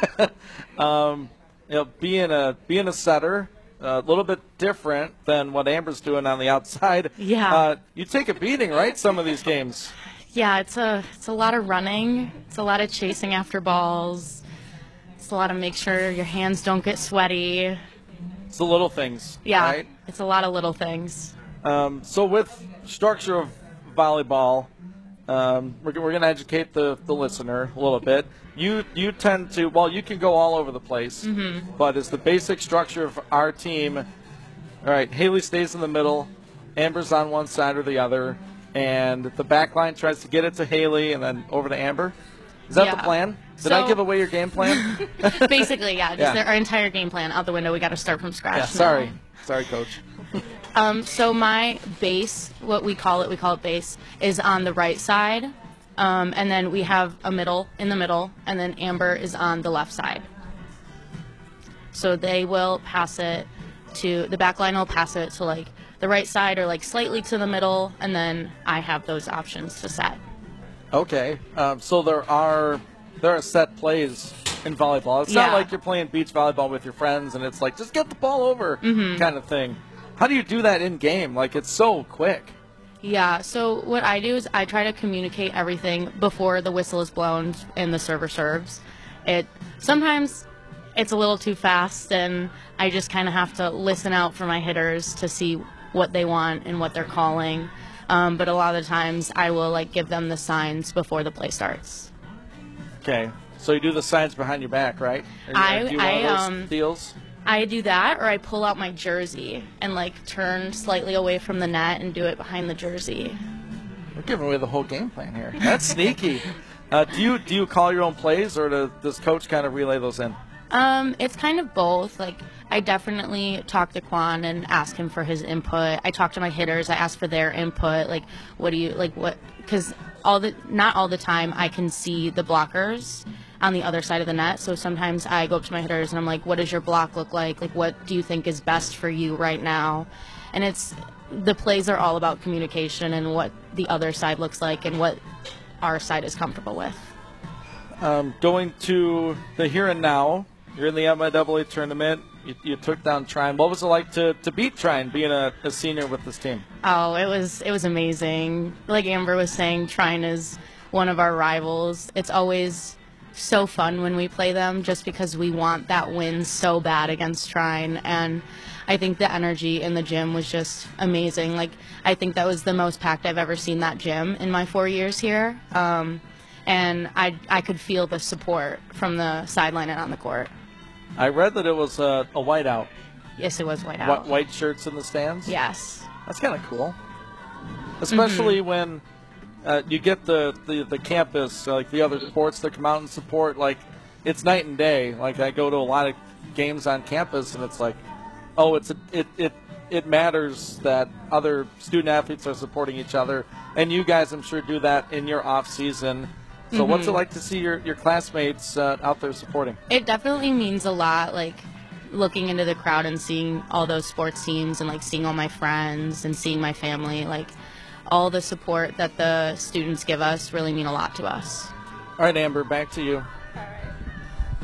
um, you know, being a being a setter, a little bit different than what Amber's doing on the outside. Yeah. Uh, you take a beating, right? Some of these games. Yeah, it's a it's a lot of running. It's a lot of chasing after balls. It's a lot of make sure your hands don't get sweaty. It's the little things. Yeah, right? It's a lot of little things. Um, so with structure of volleyball, um, we're, we're going to educate the, the listener a little bit. You you tend to, well, you can go all over the place, mm-hmm. but it's the basic structure of our team. All right, Haley stays in the middle, Amber's on one side or the other, and the back line tries to get it to Haley and then over to Amber. Is that yeah. the plan? Did so, I give away your game plan? Basically, yeah. Just yeah. our entire game plan out the window. We got to start from scratch. Yeah, sorry. Now. Sorry, Coach. Um, so my base, what we call it, we call it base, is on the right side. Um, and then we have a middle in the middle, and then Amber is on the left side. So they will pass it to, the back line will pass it to like the right side or like slightly to the middle, and then I have those options to set. Okay. Um, so there are, there are set plays in volleyball. It's yeah. not like you're playing beach volleyball with your friends and it's like, just get the ball over mm-hmm. kind of thing. How do you do that in game? Like, it's so quick. Yeah, so what I do is I try to communicate everything before the whistle is blown and the server serves. It sometimes it's a little too fast, and I just kind of have to listen out for my hitters to see what they want and what they're calling. Um, but a lot of the times I will like give them the signs before the play starts. Okay, so you do the signs behind your back, right? Or I do one I of those um deals? I do that, or I pull out my jersey and like turn slightly away from the net and do it behind the jersey. We're giving away the whole game plan here. That's sneaky. Uh, do you do you call your own plays, or do, does Coach kind of relay those in? Um, it's kind of both. Like, I definitely talk to Kwan and ask him for his input. I talk to my hitters. I ask for their input. Like, what do you like? What? Because all the not all the time I can see the blockers on the other side of the net. So sometimes I go up to my hitters and I'm like, what does your block look like? Like, what do you think is best for you right now? And it's, the plays are all about communication and what the other side looks like and what our side is comfortable with. Um, going to the here and now, you're in the M I A A tournament. You, you took down Trine. What was it like to, to beat Trine, being a, a senior with this team? Oh, it was it was amazing. Like Amber was saying, Trine is one of our rivals. It's always so fun when we play them just because we want that win so bad against Trine, and I think the energy in the gym was just amazing. Like, I think that was the most packed I've ever seen that gym in my four years here, um, and I, I could feel the support from the sideline and on the court. I read that it was a, a whiteout. Yes, it was whiteout. White, white shirts in the stands? Yes. That's kind of cool, especially mm-hmm. when Uh, you get the, the, the campus, uh, like the other sports that come out and support, like, it's night and day. Like, I go to a lot of games on campus, and it's like, oh, it's a, it, it, it matters that other student-athletes are supporting each other. And you guys, I'm sure, do that in your off-season. So mm-hmm. what's it like to see your, your classmates uh, out there supporting? It definitely means a lot, like, looking into the crowd and seeing all those sports teams and, like, seeing all my friends and seeing my family, like, all the support that the students give us really mean a lot to us. All right, Amber, back to you. All right.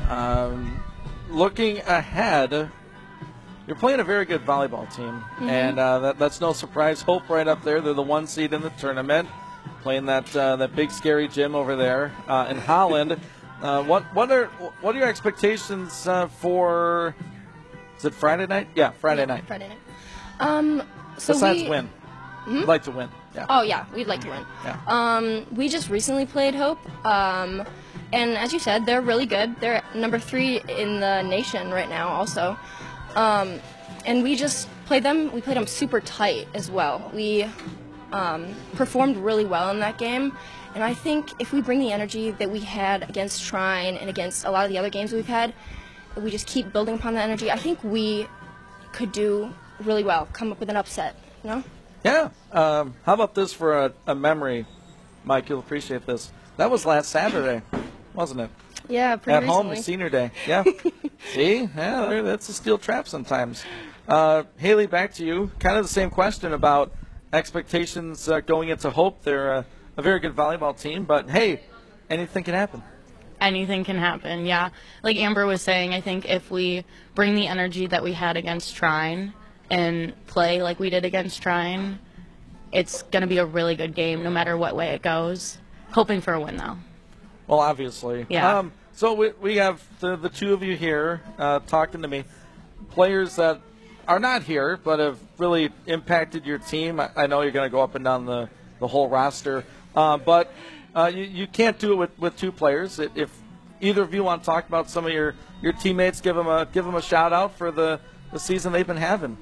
Um, looking ahead, you're playing a very good volleyball team, Mm-hmm. and uh, that, that's no surprise. Hope right up there. They're the one seed in the tournament, playing that uh, that big scary gym over there uh, in Holland. Uh, what what are what are your expectations uh, for? Is it Friday night? Yeah, Friday Yeah, night. Friday night. Um, so Besides we, win, Hmm? I'd like to win. Yeah. Oh yeah, we'd like to win. Yeah. Um, we just recently played Hope, um, and as you said, they're really good. They're number three in the nation right now, also. Um, and we just played them. We played them super tight as well. We um, performed really well in that game, and I think if we bring the energy that we had against Trine and against a lot of the other games we've had, we just keep building upon that energy. I think we could do really well, come up with an upset. You know? Yeah. Um, how about this for a, a memory, Mike? You'll appreciate this. That was last Saturday, wasn't it? Yeah, pretty At home, recently. the senior day. Yeah. See? Yeah, there- that's a steel trap sometimes. Uh, Haley, back to you. Kind of the same question about expectations uh, going into Hope. They're uh, a very good volleyball team, but hey, anything can happen. Anything can happen, yeah. Like Amber was saying, I think if we bring the energy that we had against Trine and play like we did against Trine, it's going to be a really good game no matter what way it goes. Hoping for a win, though. Well, obviously. Yeah. Um, so we, we have the, the two of you here uh, talking to me. Players that are not here but have really impacted your team. I, I know you're going to go up and down the, the whole roster. Uh, but uh, you, you can't do it with, with two players. If either of you want to talk about some of your, your teammates, give them a, give them a shout-out for the, the season they've been having.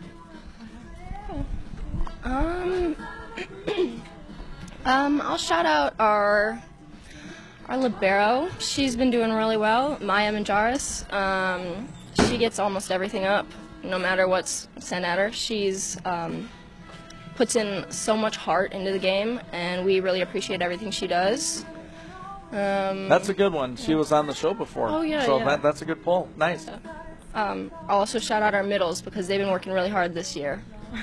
Um, um, I'll shout out our our libero. She's been doing really well. Maya Manjaris. Um, she gets almost everything up, no matter what's sent at her. She's um, puts in so much heart into the game, and we really appreciate everything she does. Um, That's a good one. She was on the show before. Oh, yeah, So yeah. That, that's a good pull. Nice. um, I'll also shout out our middles because they've been working really hard this year.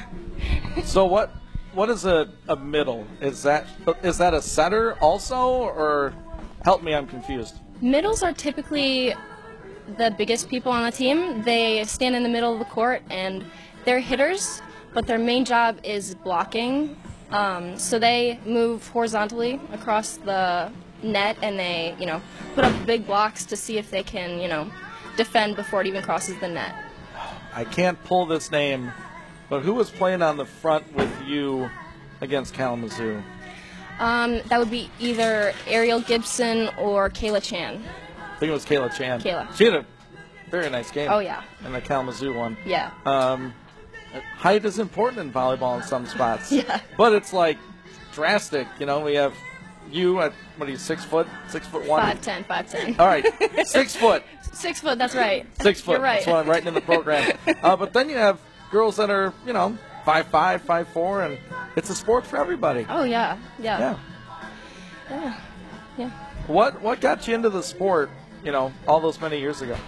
So what what is a, a middle? Is that is that a setter also, or help me, I'm confused. Middles are typically the biggest people on the team. They stand in the middle of the court and they're hitters, but their main job is blocking. Um, so they move horizontally across the net and they, you know, put up big blocks to see if they can, you know, defend before it even crosses the net. I can't pull this name, but who was playing on the front with you against Kalamazoo? Um, that would be either Ariel Gibson or Kayla Chan. I think it was Kayla Chan. Kayla. She had a very nice game. Oh, yeah. In the Kalamazoo one. Yeah. Um, height is important in volleyball in some spots. Yeah. But it's like drastic. You know, we have you at, what are you, six foot? Six foot one? five ten, five ten. All right. Six foot. Six foot, that's right. Six foot. You're right. That's what I'm writing in the program. uh, but then you have girls that are, you know, five five, five four, and it's a sport for everybody. Oh, yeah. Yeah. Yeah. Yeah. Yeah. What what got you into the sport, you know, all those many years ago?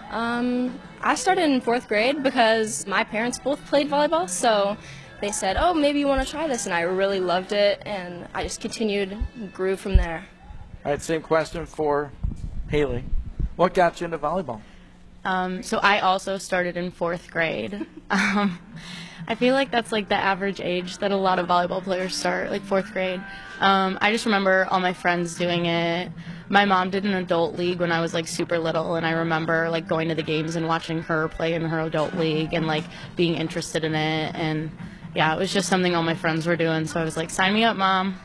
Um, I started in fourth grade because my parents both played volleyball, so they said, oh, maybe you want to try this, and I really loved it, and I just continued and grew from there. All right, same question for Haley. What got you into volleyball? Um, so I also started in fourth grade. Um, I feel like that's like the average age that a lot of volleyball players start, like fourth grade. Um, I just remember all my friends doing it. My mom did an adult league when I was like super little, and I remember like going to the games and watching her play in her adult league and like being interested in it. And yeah, it was just something all my friends were doing, so I was like, sign me up, Mom.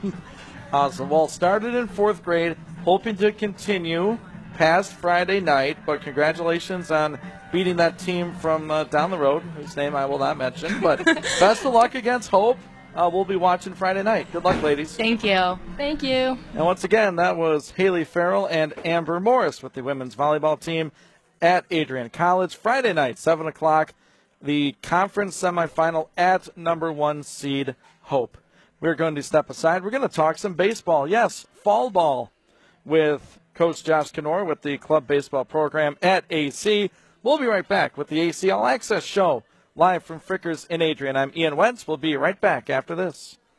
Awesome. Well, started in fourth grade, hoping to continue past Friday night, but congratulations on beating that team from uh, down the road, whose name I will not mention. But best of luck against Hope. Uh, we'll be watching Friday night. Good luck, ladies. Thank you. Thank you. And once again, that was Haley Farrell and Amber Morris with the women's volleyball team at Adrian College. Friday night, seven o'clock, the conference semifinal at number one seed Hope. We're going to step aside. We're going to talk some baseball. Yes, fall ball with Coach Josh Knorr with the club baseball program at A C. We'll be right back with the A C All Access Show, live from Frickers in Adrian. I'm Ian Wentz. We'll be right back after this.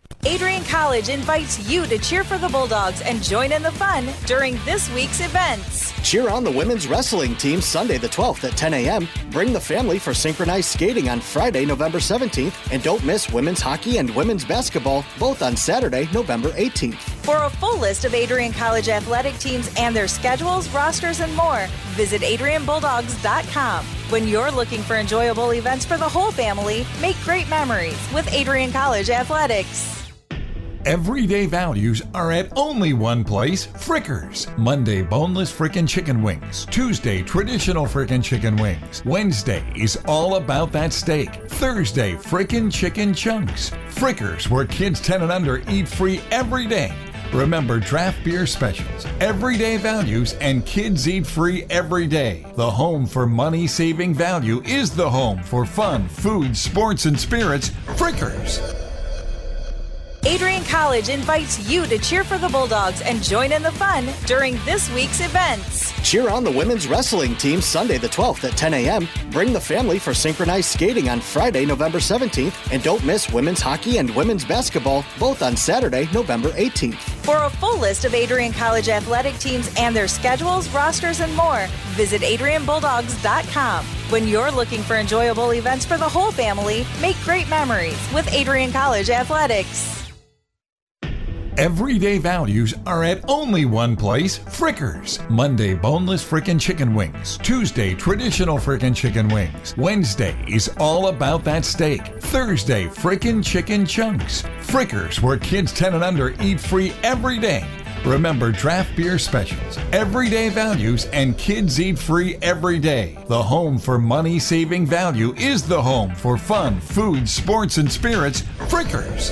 Adrian College invites you to cheer for the Bulldogs and join in the fun during this week's events. Cheer on the women's wrestling team Sunday the twelfth at ten a.m. Bring the family for synchronized skating on Friday, November seventeenth. And don't miss women's hockey and women's basketball, both on Saturday, November eighteenth. For a full list of Adrian College athletic teams and their schedules, rosters, and more, visit adrian bulldogs dot com. When you're looking for enjoyable events for the whole family, make great memories with Adrian College Athletics. Everyday values are at only one place, Frickers. Monday, boneless frickin' chicken wings. Tuesday, traditional frickin' chicken wings. Wednesday is all about that steak. Thursday, frickin' chicken chunks. Frickers, where kids ten and under eat free every day. Remember draft beer specials, everyday values, and kids eat free every day. The home for money-saving value is the home for fun, food, sports, and spirits, Frickers. Adrian College invites you to cheer for the Bulldogs and join in the fun during this week's events. Cheer on the women's wrestling team Sunday the twelfth at ten a.m. Bring the family for synchronized skating on Friday, November seventeenth. And don't miss women's hockey and women's basketball, both on Saturday, November eighteenth. For a full list of Adrian College athletic teams and their schedules, rosters, and more, visit adrian bulldogs dot com. When you're looking for enjoyable events for the whole family, make great memories with Adrian College Athletics. Everyday values are at only one place, Frickers. Monday, boneless frickin' chicken wings. Tuesday, traditional frickin' chicken wings. Wednesday is all about that steak. Thursday, frickin' chicken chunks. Frickers, where kids ten and under eat free every day. Remember draft beer specials, everyday values, and kids eat free every day. The home for money-saving value is the home for fun, food, sports, and spirits, Frickers.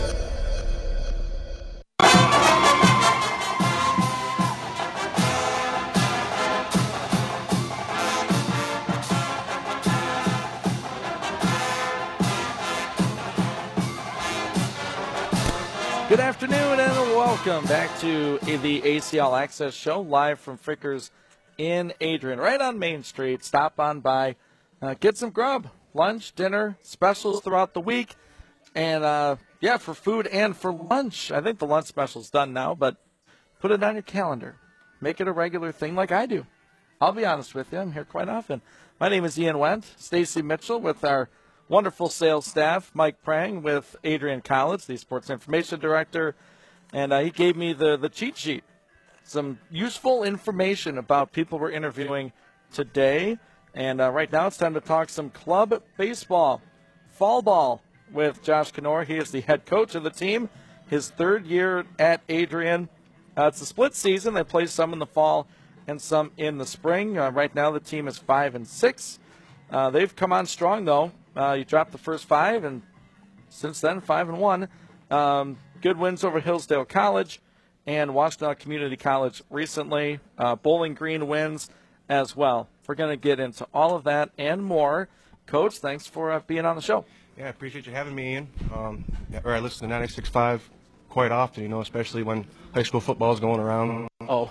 Good afternoon and welcome back to the A C L Access Show, live from Frickers in Adrian, right on Main Street. Stop on by, uh, get some grub, lunch, dinner, specials throughout the week, and uh, yeah, for food and for lunch. I think the lunch special's done now, but put it on your calendar. Make it a regular thing like I do. I'll be honest with you, I'm here quite often. My name is Ian Wendt, Stacy Mitchell with our wonderful sales staff, Mike Prang with Adrian College, the sports information director, and uh, he gave me the, the cheat sheet. Some useful information about people we're interviewing today. And uh, right now it's time to talk some club baseball, fall ball with Josh Knorr. He is the head coach of the team, his third year at Adrian. Uh, it's a split season. They play some in the fall and some in the spring. Uh, right now the team is five and six. Uh, they've come on strong, though. Uh, you dropped the first five, and since then, five and one. Um, good wins over Hillsdale College and Washtenaw Community College recently. Uh, Bowling Green wins as well. We're going to get into all of that and more. Coach, thanks for uh, being on the show. Yeah, I appreciate you having me, Ian. Um, yeah, or I listen to ninety-six point five quite often, you know, especially when high school football is going around. Oh.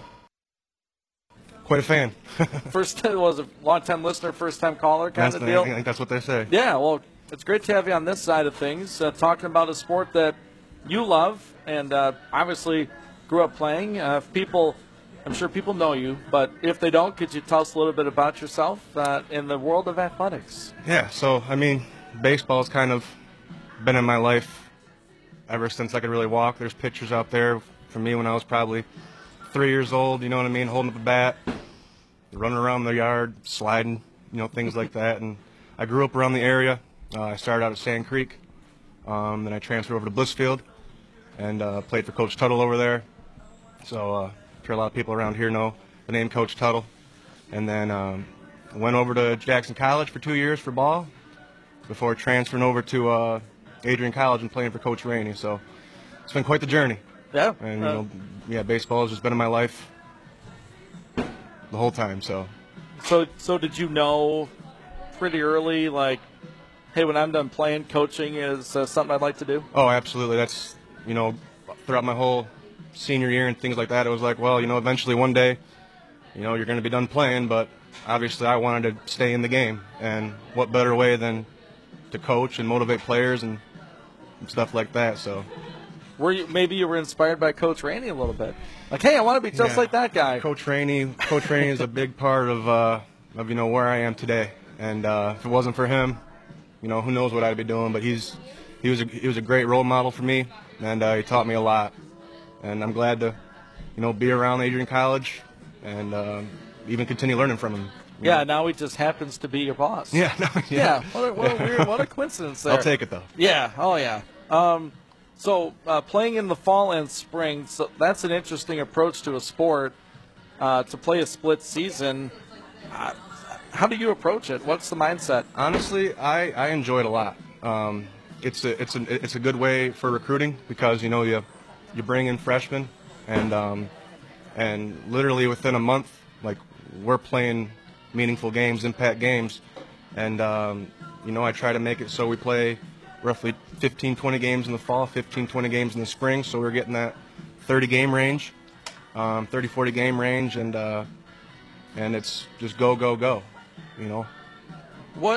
Quite a fan. First was a long-time listener, first-time caller kind that's of the, deal. I think that's what they say. Yeah, well, it's great to have you on this side of things, uh, talking about a sport that you love and uh, obviously grew up playing. Uh, if people, I'm sure people know you, but if they don't, could you tell us a little bit about yourself uh, in the world of athletics? Yeah, so, I mean, baseball's kind of been in my life ever since I could really walk. There's pictures out there from me when I was probably three years old, you know what I mean, holding up a bat, running around the yard, sliding, you know, things like that. And I grew up around the area. Uh, I started out at Sand Creek. Um, then I transferred over to Blissfield and uh, played for Coach Tuttle over there. So uh, I'm sure a lot of people around here know the name Coach Tuttle. And then um, I went over to Jackson College for two years for ball before transferring over to uh, Adrian College and playing for Coach Rainey. So it's been quite the journey. Yeah. And, you know, yeah, baseball has just been in my life the whole time, so. So, so did you know pretty early, like, hey, when I'm done playing, coaching is uh, something I'd like to do? Oh, absolutely. That's, you know, throughout my whole senior year and things like that, it was like, well, you know, eventually one day, you know, you're going to be done playing, but obviously I wanted to stay in the game. And what better way than to coach and motivate players and stuff like that, so. were you, maybe you were inspired by Coach Rainey a little bit. Like, hey, I want to be just Yeah. like that guy. Coach Rainey, Coach Rainey is a big part of, uh, of you know, where I am today. And uh, if it wasn't for him, you know, who knows what I'd be doing. But he's he was a, he was a great role model for me, and uh, he taught me a lot. And I'm glad to, you know, be around Adrian College and uh, even continue learning from him. Yeah, now he just happens to be your boss. Yeah, no, yeah. yeah. What a, what a weird, what a coincidence there. I'll take it though. Yeah. Oh yeah. Um, so uh, playing in the fall and spring, so that's an interesting approach to a sport. Uh, to play a split season, uh, how do you approach it? What's the mindset? Honestly, I, I enjoy it a lot. Um, it's a it's a it's a good way for recruiting because you know you you bring in freshmen and um, and literally within a month, like we're playing meaningful games, impact games, and um, you know I try to make it so we play roughly fifteen, twenty games in the fall, fifteen, twenty games in the spring, so we're getting that thirty game range, um, thirty, forty game range, and uh, and it's just go, go, go, you know. What?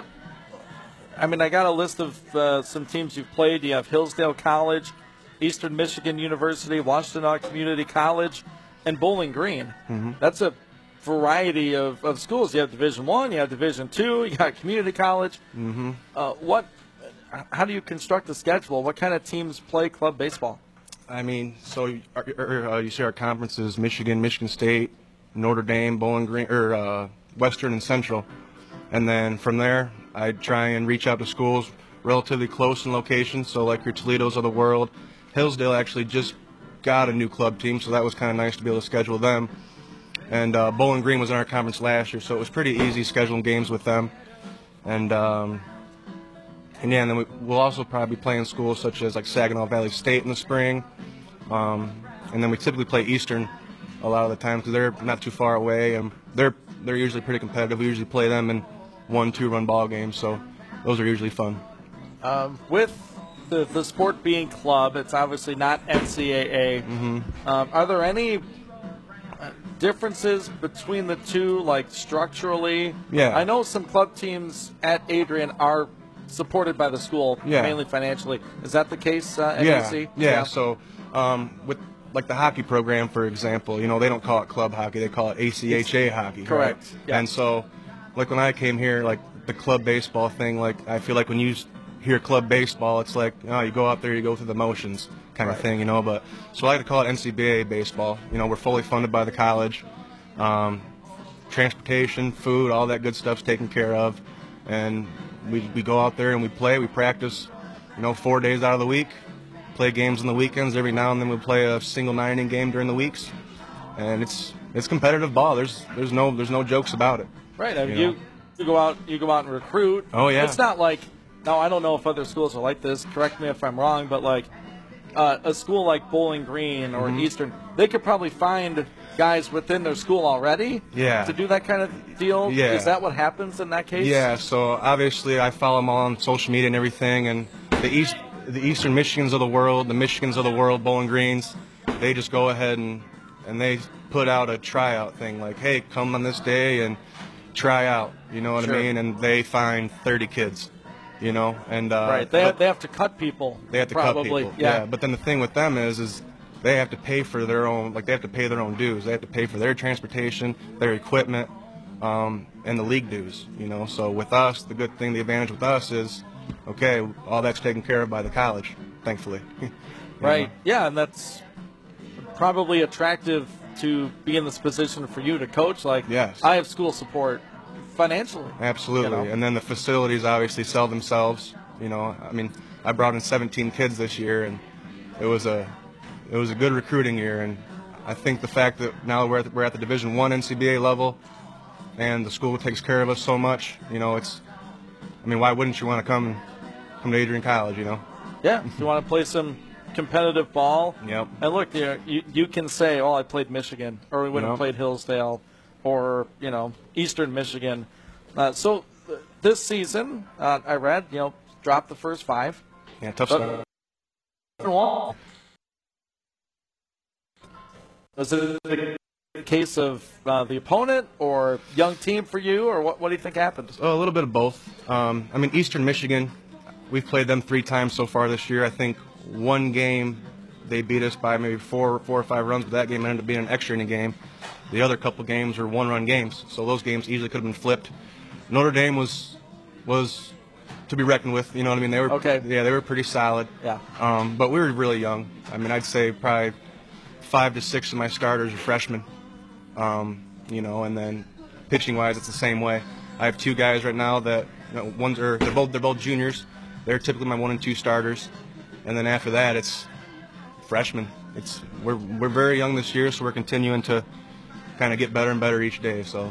I mean, I got a list of uh, some teams you've played. You have Hillsdale College, Eastern Michigan University, Washtenaw Community College, and Bowling Green. Mm-hmm. That's a variety of, of schools. You have Division One, you have Division Two, you got community college. Mm-hmm. Uh, what? How do you construct the schedule? What kind of teams play club baseball? I mean, so you, uh, you see our conferences: Michigan, Michigan State, Notre Dame, Bowling Green, or uh, Western and Central. And then from there, I try and reach out to schools relatively close in location. So like your Toledos of the world, Hillsdale actually just got a new club team, so that was kind of nice to be able to schedule them. And uh, Bowling Green was in our conference last year, so it was pretty easy scheduling games with them. And um, and yeah, and then we, we'll also probably be playing schools such as like Saginaw Valley State in the spring. Um, and then we typically play Eastern a lot of the time because they're not too far away, and they're they're usually pretty competitive. We usually play them in one, two-run ball games, so those are usually fun. Um, with the the sport being club, it's obviously not N C double A. Mm-hmm. Um, are there any differences between the two, like structurally? Yeah. I know some club teams at Adrian are supported by the school, yeah. mainly financially. Is that the case uh, at yeah. A C? Yeah. Yeah. So um, with like the hockey program, for example, you know, they don't call it club hockey; they call it A C H A hockey. Correct. Right? Yeah. And so, like when I came here, like the club baseball thing, like I feel like when you hear club baseball, it's like, oh, you go out there, you go through the motions kind right. of thing, you know. But so I like to call it N C double A baseball. You know, we're fully funded by the college. Um, transportation, food, all that good stuff's taken care of, and we we go out there and we play. We practice, you know, four days out of the week. Play games on the weekends. Every now and then we play a single nine-inning game during the weeks, and it's it's competitive ball. There's there's no there's no jokes about it. Right. I mean, you you, know? you go out you go out and recruit. Oh yeah. It's not like now. I don't know if other schools are like this. Correct me if I'm wrong, but like uh, a school like Bowling Green or Mm-hmm. Eastern, they could probably find guys within their school already. Yeah. To do that kind of deal. Yeah. Is that what happens in that case? Yeah. So obviously I follow them all on social media and everything, and the East. The Eastern Michigans of the world, the Michigans of the world, Bowling Greens, they just go ahead and, and they put out a tryout thing like, hey, come on this day and try out, you know what Sure. I mean? And they find thirty kids, you know? and uh, Right. They have, they have to cut people. They have to probably. cut people. Yeah. But then the thing with them is, is they have to pay for their own, like they have to pay their own dues. They have to pay for their transportation, their equipment, um, and the league dues, you know? So with us, the good thing, the advantage with us is, okay, all that's taken care of by the college, thankfully. Right. Yeah, and that's probably attractive to be in this position for you to coach. Like, yes. I have school support financially. Absolutely. You know? And then the facilities obviously sell themselves. You know, I mean, I brought in seventeen kids this year, and it was a it was a good recruiting year. And I think the fact that now we're at the, we're at the Division One N C double A level, and the school takes care of us so much, you know, it's. I mean, why wouldn't you want to come come to Adrian College, you know? Yeah, if you want to play some competitive ball. Yep. And look, you, you, you can say, oh, I played Michigan, or we wouldn't have Yep. played Hillsdale, or, you know, Eastern Michigan. Uh, so uh, this season, uh, I read, you know, dropped the first five. Yeah, tough But- start. Was it the case of uh, the opponent or young team for you, or what, what do you think happened? Oh, a little bit of both. Um, I mean, Eastern Michigan, we've played them three times so far this year. I think one game they beat us by maybe four, four or five runs, but that game ended up being an extra inning game. The other couple games were one-run games, so those games easily could have been flipped. Notre Dame was was to be reckoned with. You know what I mean? They were okay. Yeah, they were pretty solid. Yeah. Um, but we were really young. I mean, I'd say probably five to six of my starters are freshmen. Um, you know, and then pitching-wise, it's the same way. I have two guys right now that you know, ones are they're both they're both juniors. They're typically my one and two starters, and then after that, it's freshmen. It's we're we're very young this year, so we're continuing to kind of get better and better each day. So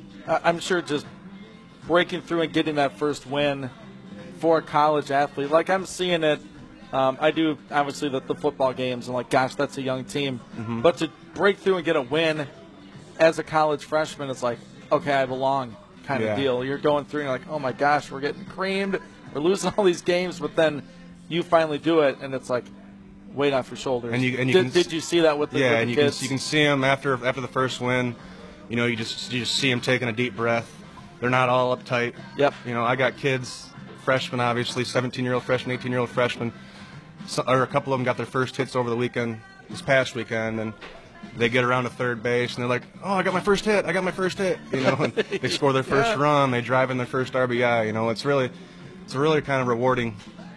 I'm sure just breaking through and getting that first win for a college athlete, like I'm seeing it. Um, I do obviously the, the football games, and like, gosh, that's a young team. Mm-hmm. But to break through and get a win as a college freshman, it's like, okay, I belong kind yeah. of deal. You're going through and you're like, oh my gosh, we're getting creamed. We're losing all these games, but then you finally do it, and it's like weight off your shoulders. And you, and you did, can, did you see that with the, yeah, with the and you kids? can you can see them after after the first win. You know, you just you just see them taking a deep breath. They're not all uptight. Yep. You know, I got kids, freshmen, obviously, seventeen-year-old freshmen, eighteen-year-old freshmen. So, or a couple of them got their first hits over the weekend, this past weekend, and they get around to third base, and they're like, oh, I got my first hit, I got my first hit, you know, and they score their first yeah. run, they drive in their first R B I, you know, it's really, it's a really kind of rewarding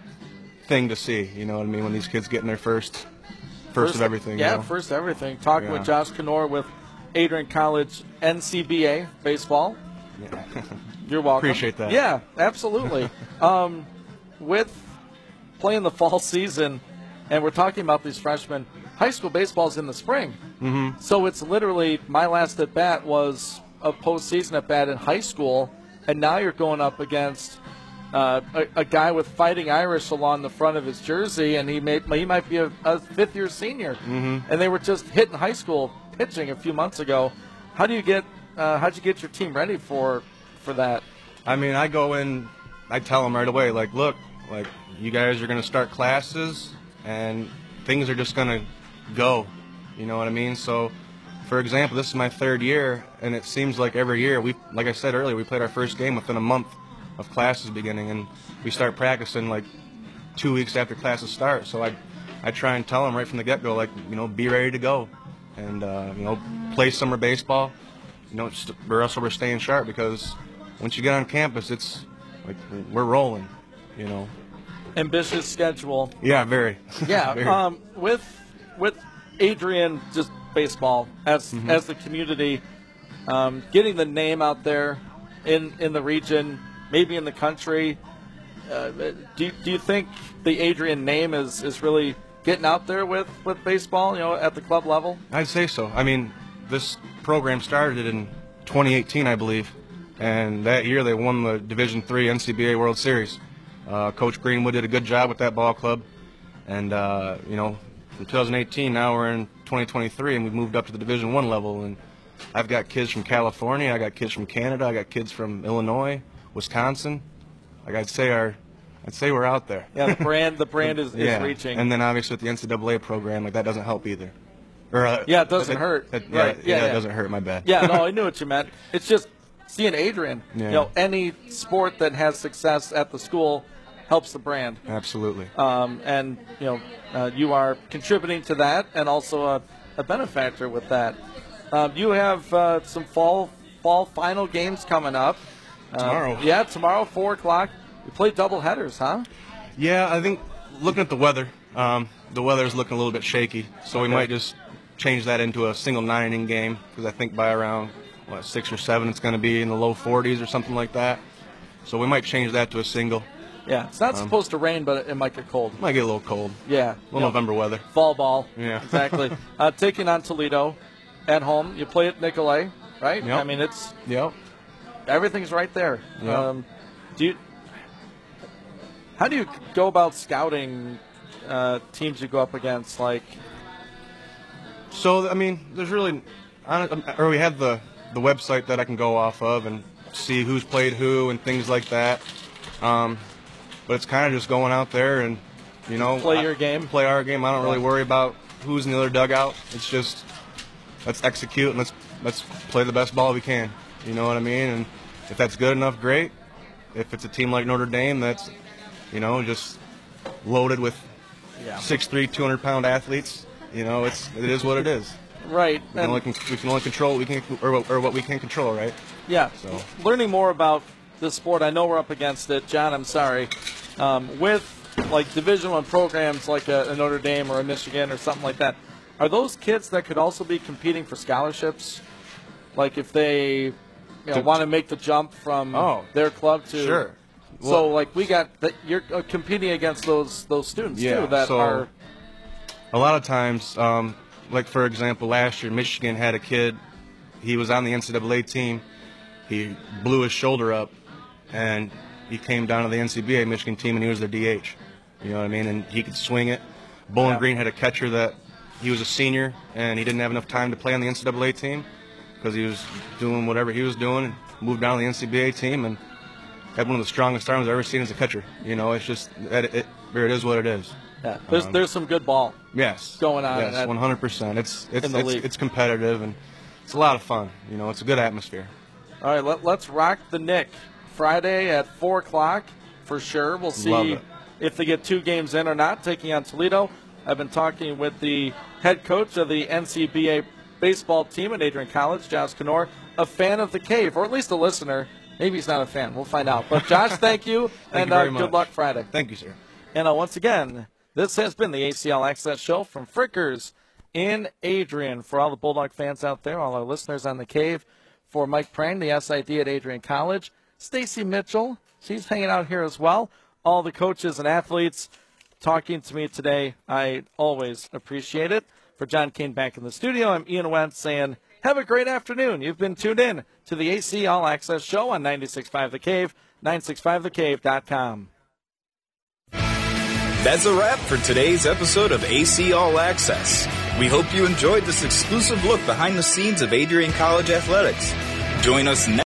thing to see, you know what I mean, when these kids get in their first, first, first of everything. Yeah, you know? first everything. Talking yeah. with Josh Knorr with Adrian College N C B A baseball. Yeah. You're welcome. Appreciate that. Yeah, absolutely. um, with playing the fall season, and we're talking about these freshmen, high school baseball is in the spring. Mm-hmm. So it's literally, my last at bat was a postseason at bat in high school, and now you're going up against uh, a, a guy with Fighting Irish along the front of his jersey, and he may he might be a, a fifth year senior. Mm-hmm. And they were just hitting high school pitching a few months ago. How do you get uh, how'd you get your team ready for for that? I mean, I go in, I tell them right away, like, look, like, you guys are going to start classes, and things are just going to go, you know what I mean? So, for example, this is my third year, and it seems like every year, we, like I said earlier, we played our first game within a month of classes beginning, and we start practicing like two weeks after classes start. So I, I try and tell them right from the get-go, like, you know, be ready to go, and uh, you know, play summer baseball, you know, or else we're staying sharp, because once you get on campus, it's like we're rolling, you know. Ambitious schedule. Yeah, very. Yeah, very. Um, with with Adrian, just baseball as Mm-hmm. as the community, um, getting the name out there in in the region, maybe in the country. Uh, do you, do you think the Adrian name is, is really getting out there with, with baseball, you know, at the club level? I'd say so. I mean, this program started in twenty eighteen, I believe, and that year they won the Division three N C B A World Series. Uh, Coach Greenwood did a good job with that ball club, and uh, you know, from twenty eighteen now we're in twenty twenty-three, and we've moved up to the Division one level. And I've got kids from California, I got kids from Canada, I got kids from Illinois, Wisconsin. Like I'd say our, I'd say we're out there. Yeah, the brand the brand is, yeah. is reaching. And then obviously with the N C double A program, like that doesn't help either. Or, uh, yeah, it doesn't it, hurt. It, yeah, right. yeah, yeah, it yeah. doesn't hurt. My bad. Yeah, no, I knew what you meant. It's just seeing Adrian. Yeah. You know, any sport that has success at the school helps the brand. Absolutely. Um, and you know, uh, you are contributing to that, and also a, a benefactor with that. Um, you have uh, some fall fall final games coming up. Uh, Tomorrow. Yeah, tomorrow, four o'clock. We play double headers, huh? Yeah, I think looking at the weather, um, the weather's looking a little bit shaky, so we Okay. might just change that into a single nine-inning game, because I think by around what, six or seven it's going to be in the low forties or something like that. So we might change that to a single. Yeah, it's not Um, supposed to rain, but it might get cold. Might get a little cold. Yeah. A little you know, November weather. Fall ball. Yeah. Exactly. uh, taking on Toledo at home. You play at Nicolay, right? Yep. I mean, it's Yep. everything's right there. Yep. Um, do you? How do you go about scouting uh, teams you go up against? Like, So, I mean, there's really, or we have the, the website that I can go off of and see who's played who and things like that. Um, but it's kind of just going out there and, you know. Play I- your game? Play our game. I don't really worry about who's in the other dugout. It's just, let's execute and let's, let's play the best ball we can. You know what I mean? And if that's good enough, great. If it's a team like Notre Dame that's, you know, just loaded with Yeah. six three, two hundred pound athletes. You know, it's it is what it is. Right. We can, only, we can only control what we can, or, what- or what we can control, right? Yeah. So. Learning more about this sport, I know we're up against it. John, I'm sorry. Um, with like Division One programs like a, a Notre Dame or a Michigan or something like that, are those kids that could also be competing for scholarships? Like if they you know, To- want to make the jump from Oh, their club to sure. So Well- like we got that you're uh, competing against those those students Yeah, too that so- are A lot of times, um, like for example, last year Michigan had a kid. He was on the N C double A team. He blew his shoulder up, and he came down to the N C B A Michigan team, and he was their D H. You know what I mean? And he could swing it. Bowling Yeah. Green had a catcher that he was a senior, and he didn't have enough time to play on the N C double A team because he was doing whatever he was doing, and moved down to the N C B A team, and had one of the strongest arms I've ever seen as a catcher. You know, it's just it, it, it is what it is. yeah, there's Um, there's some good ball. Yes. going on Yes, at- one hundred percent. It's it's in the it's, league. it's competitive, and it's a lot of fun. You know, it's a good atmosphere. All right, let, let's rock the Nick Friday at four o'clock for sure. We'll Love see it. if they get two games in or not, taking on Toledo. I've been talking with the head coach of the N C B A baseball team at Adrian College, Josh Knorr, a fan of the Cave, or at least a listener. Maybe he's not a fan. We'll find out. But Josh, thank you, Thank and you very uh, much. good luck Friday. Thank you, sir. And uh, once again, this has been the A C L Access Show from Frickers in Adrian. For all the Bulldog fans out there, all our listeners on the Cave, for Mike Prang, the S I D at Adrian College, Stacy Mitchell, she's hanging out here as well, all the coaches and athletes talking to me today. I always appreciate it. For John Kane back in the studio, I'm Ian Wentz saying, have a great afternoon. You've been tuned in to the A C All Access Show on ninety-six point five The Cave, nine six five the cave dot com. That's a wrap for today's episode of A C All Access. We hope you enjoyed this exclusive look behind the scenes of Adrian College Athletics. Join us next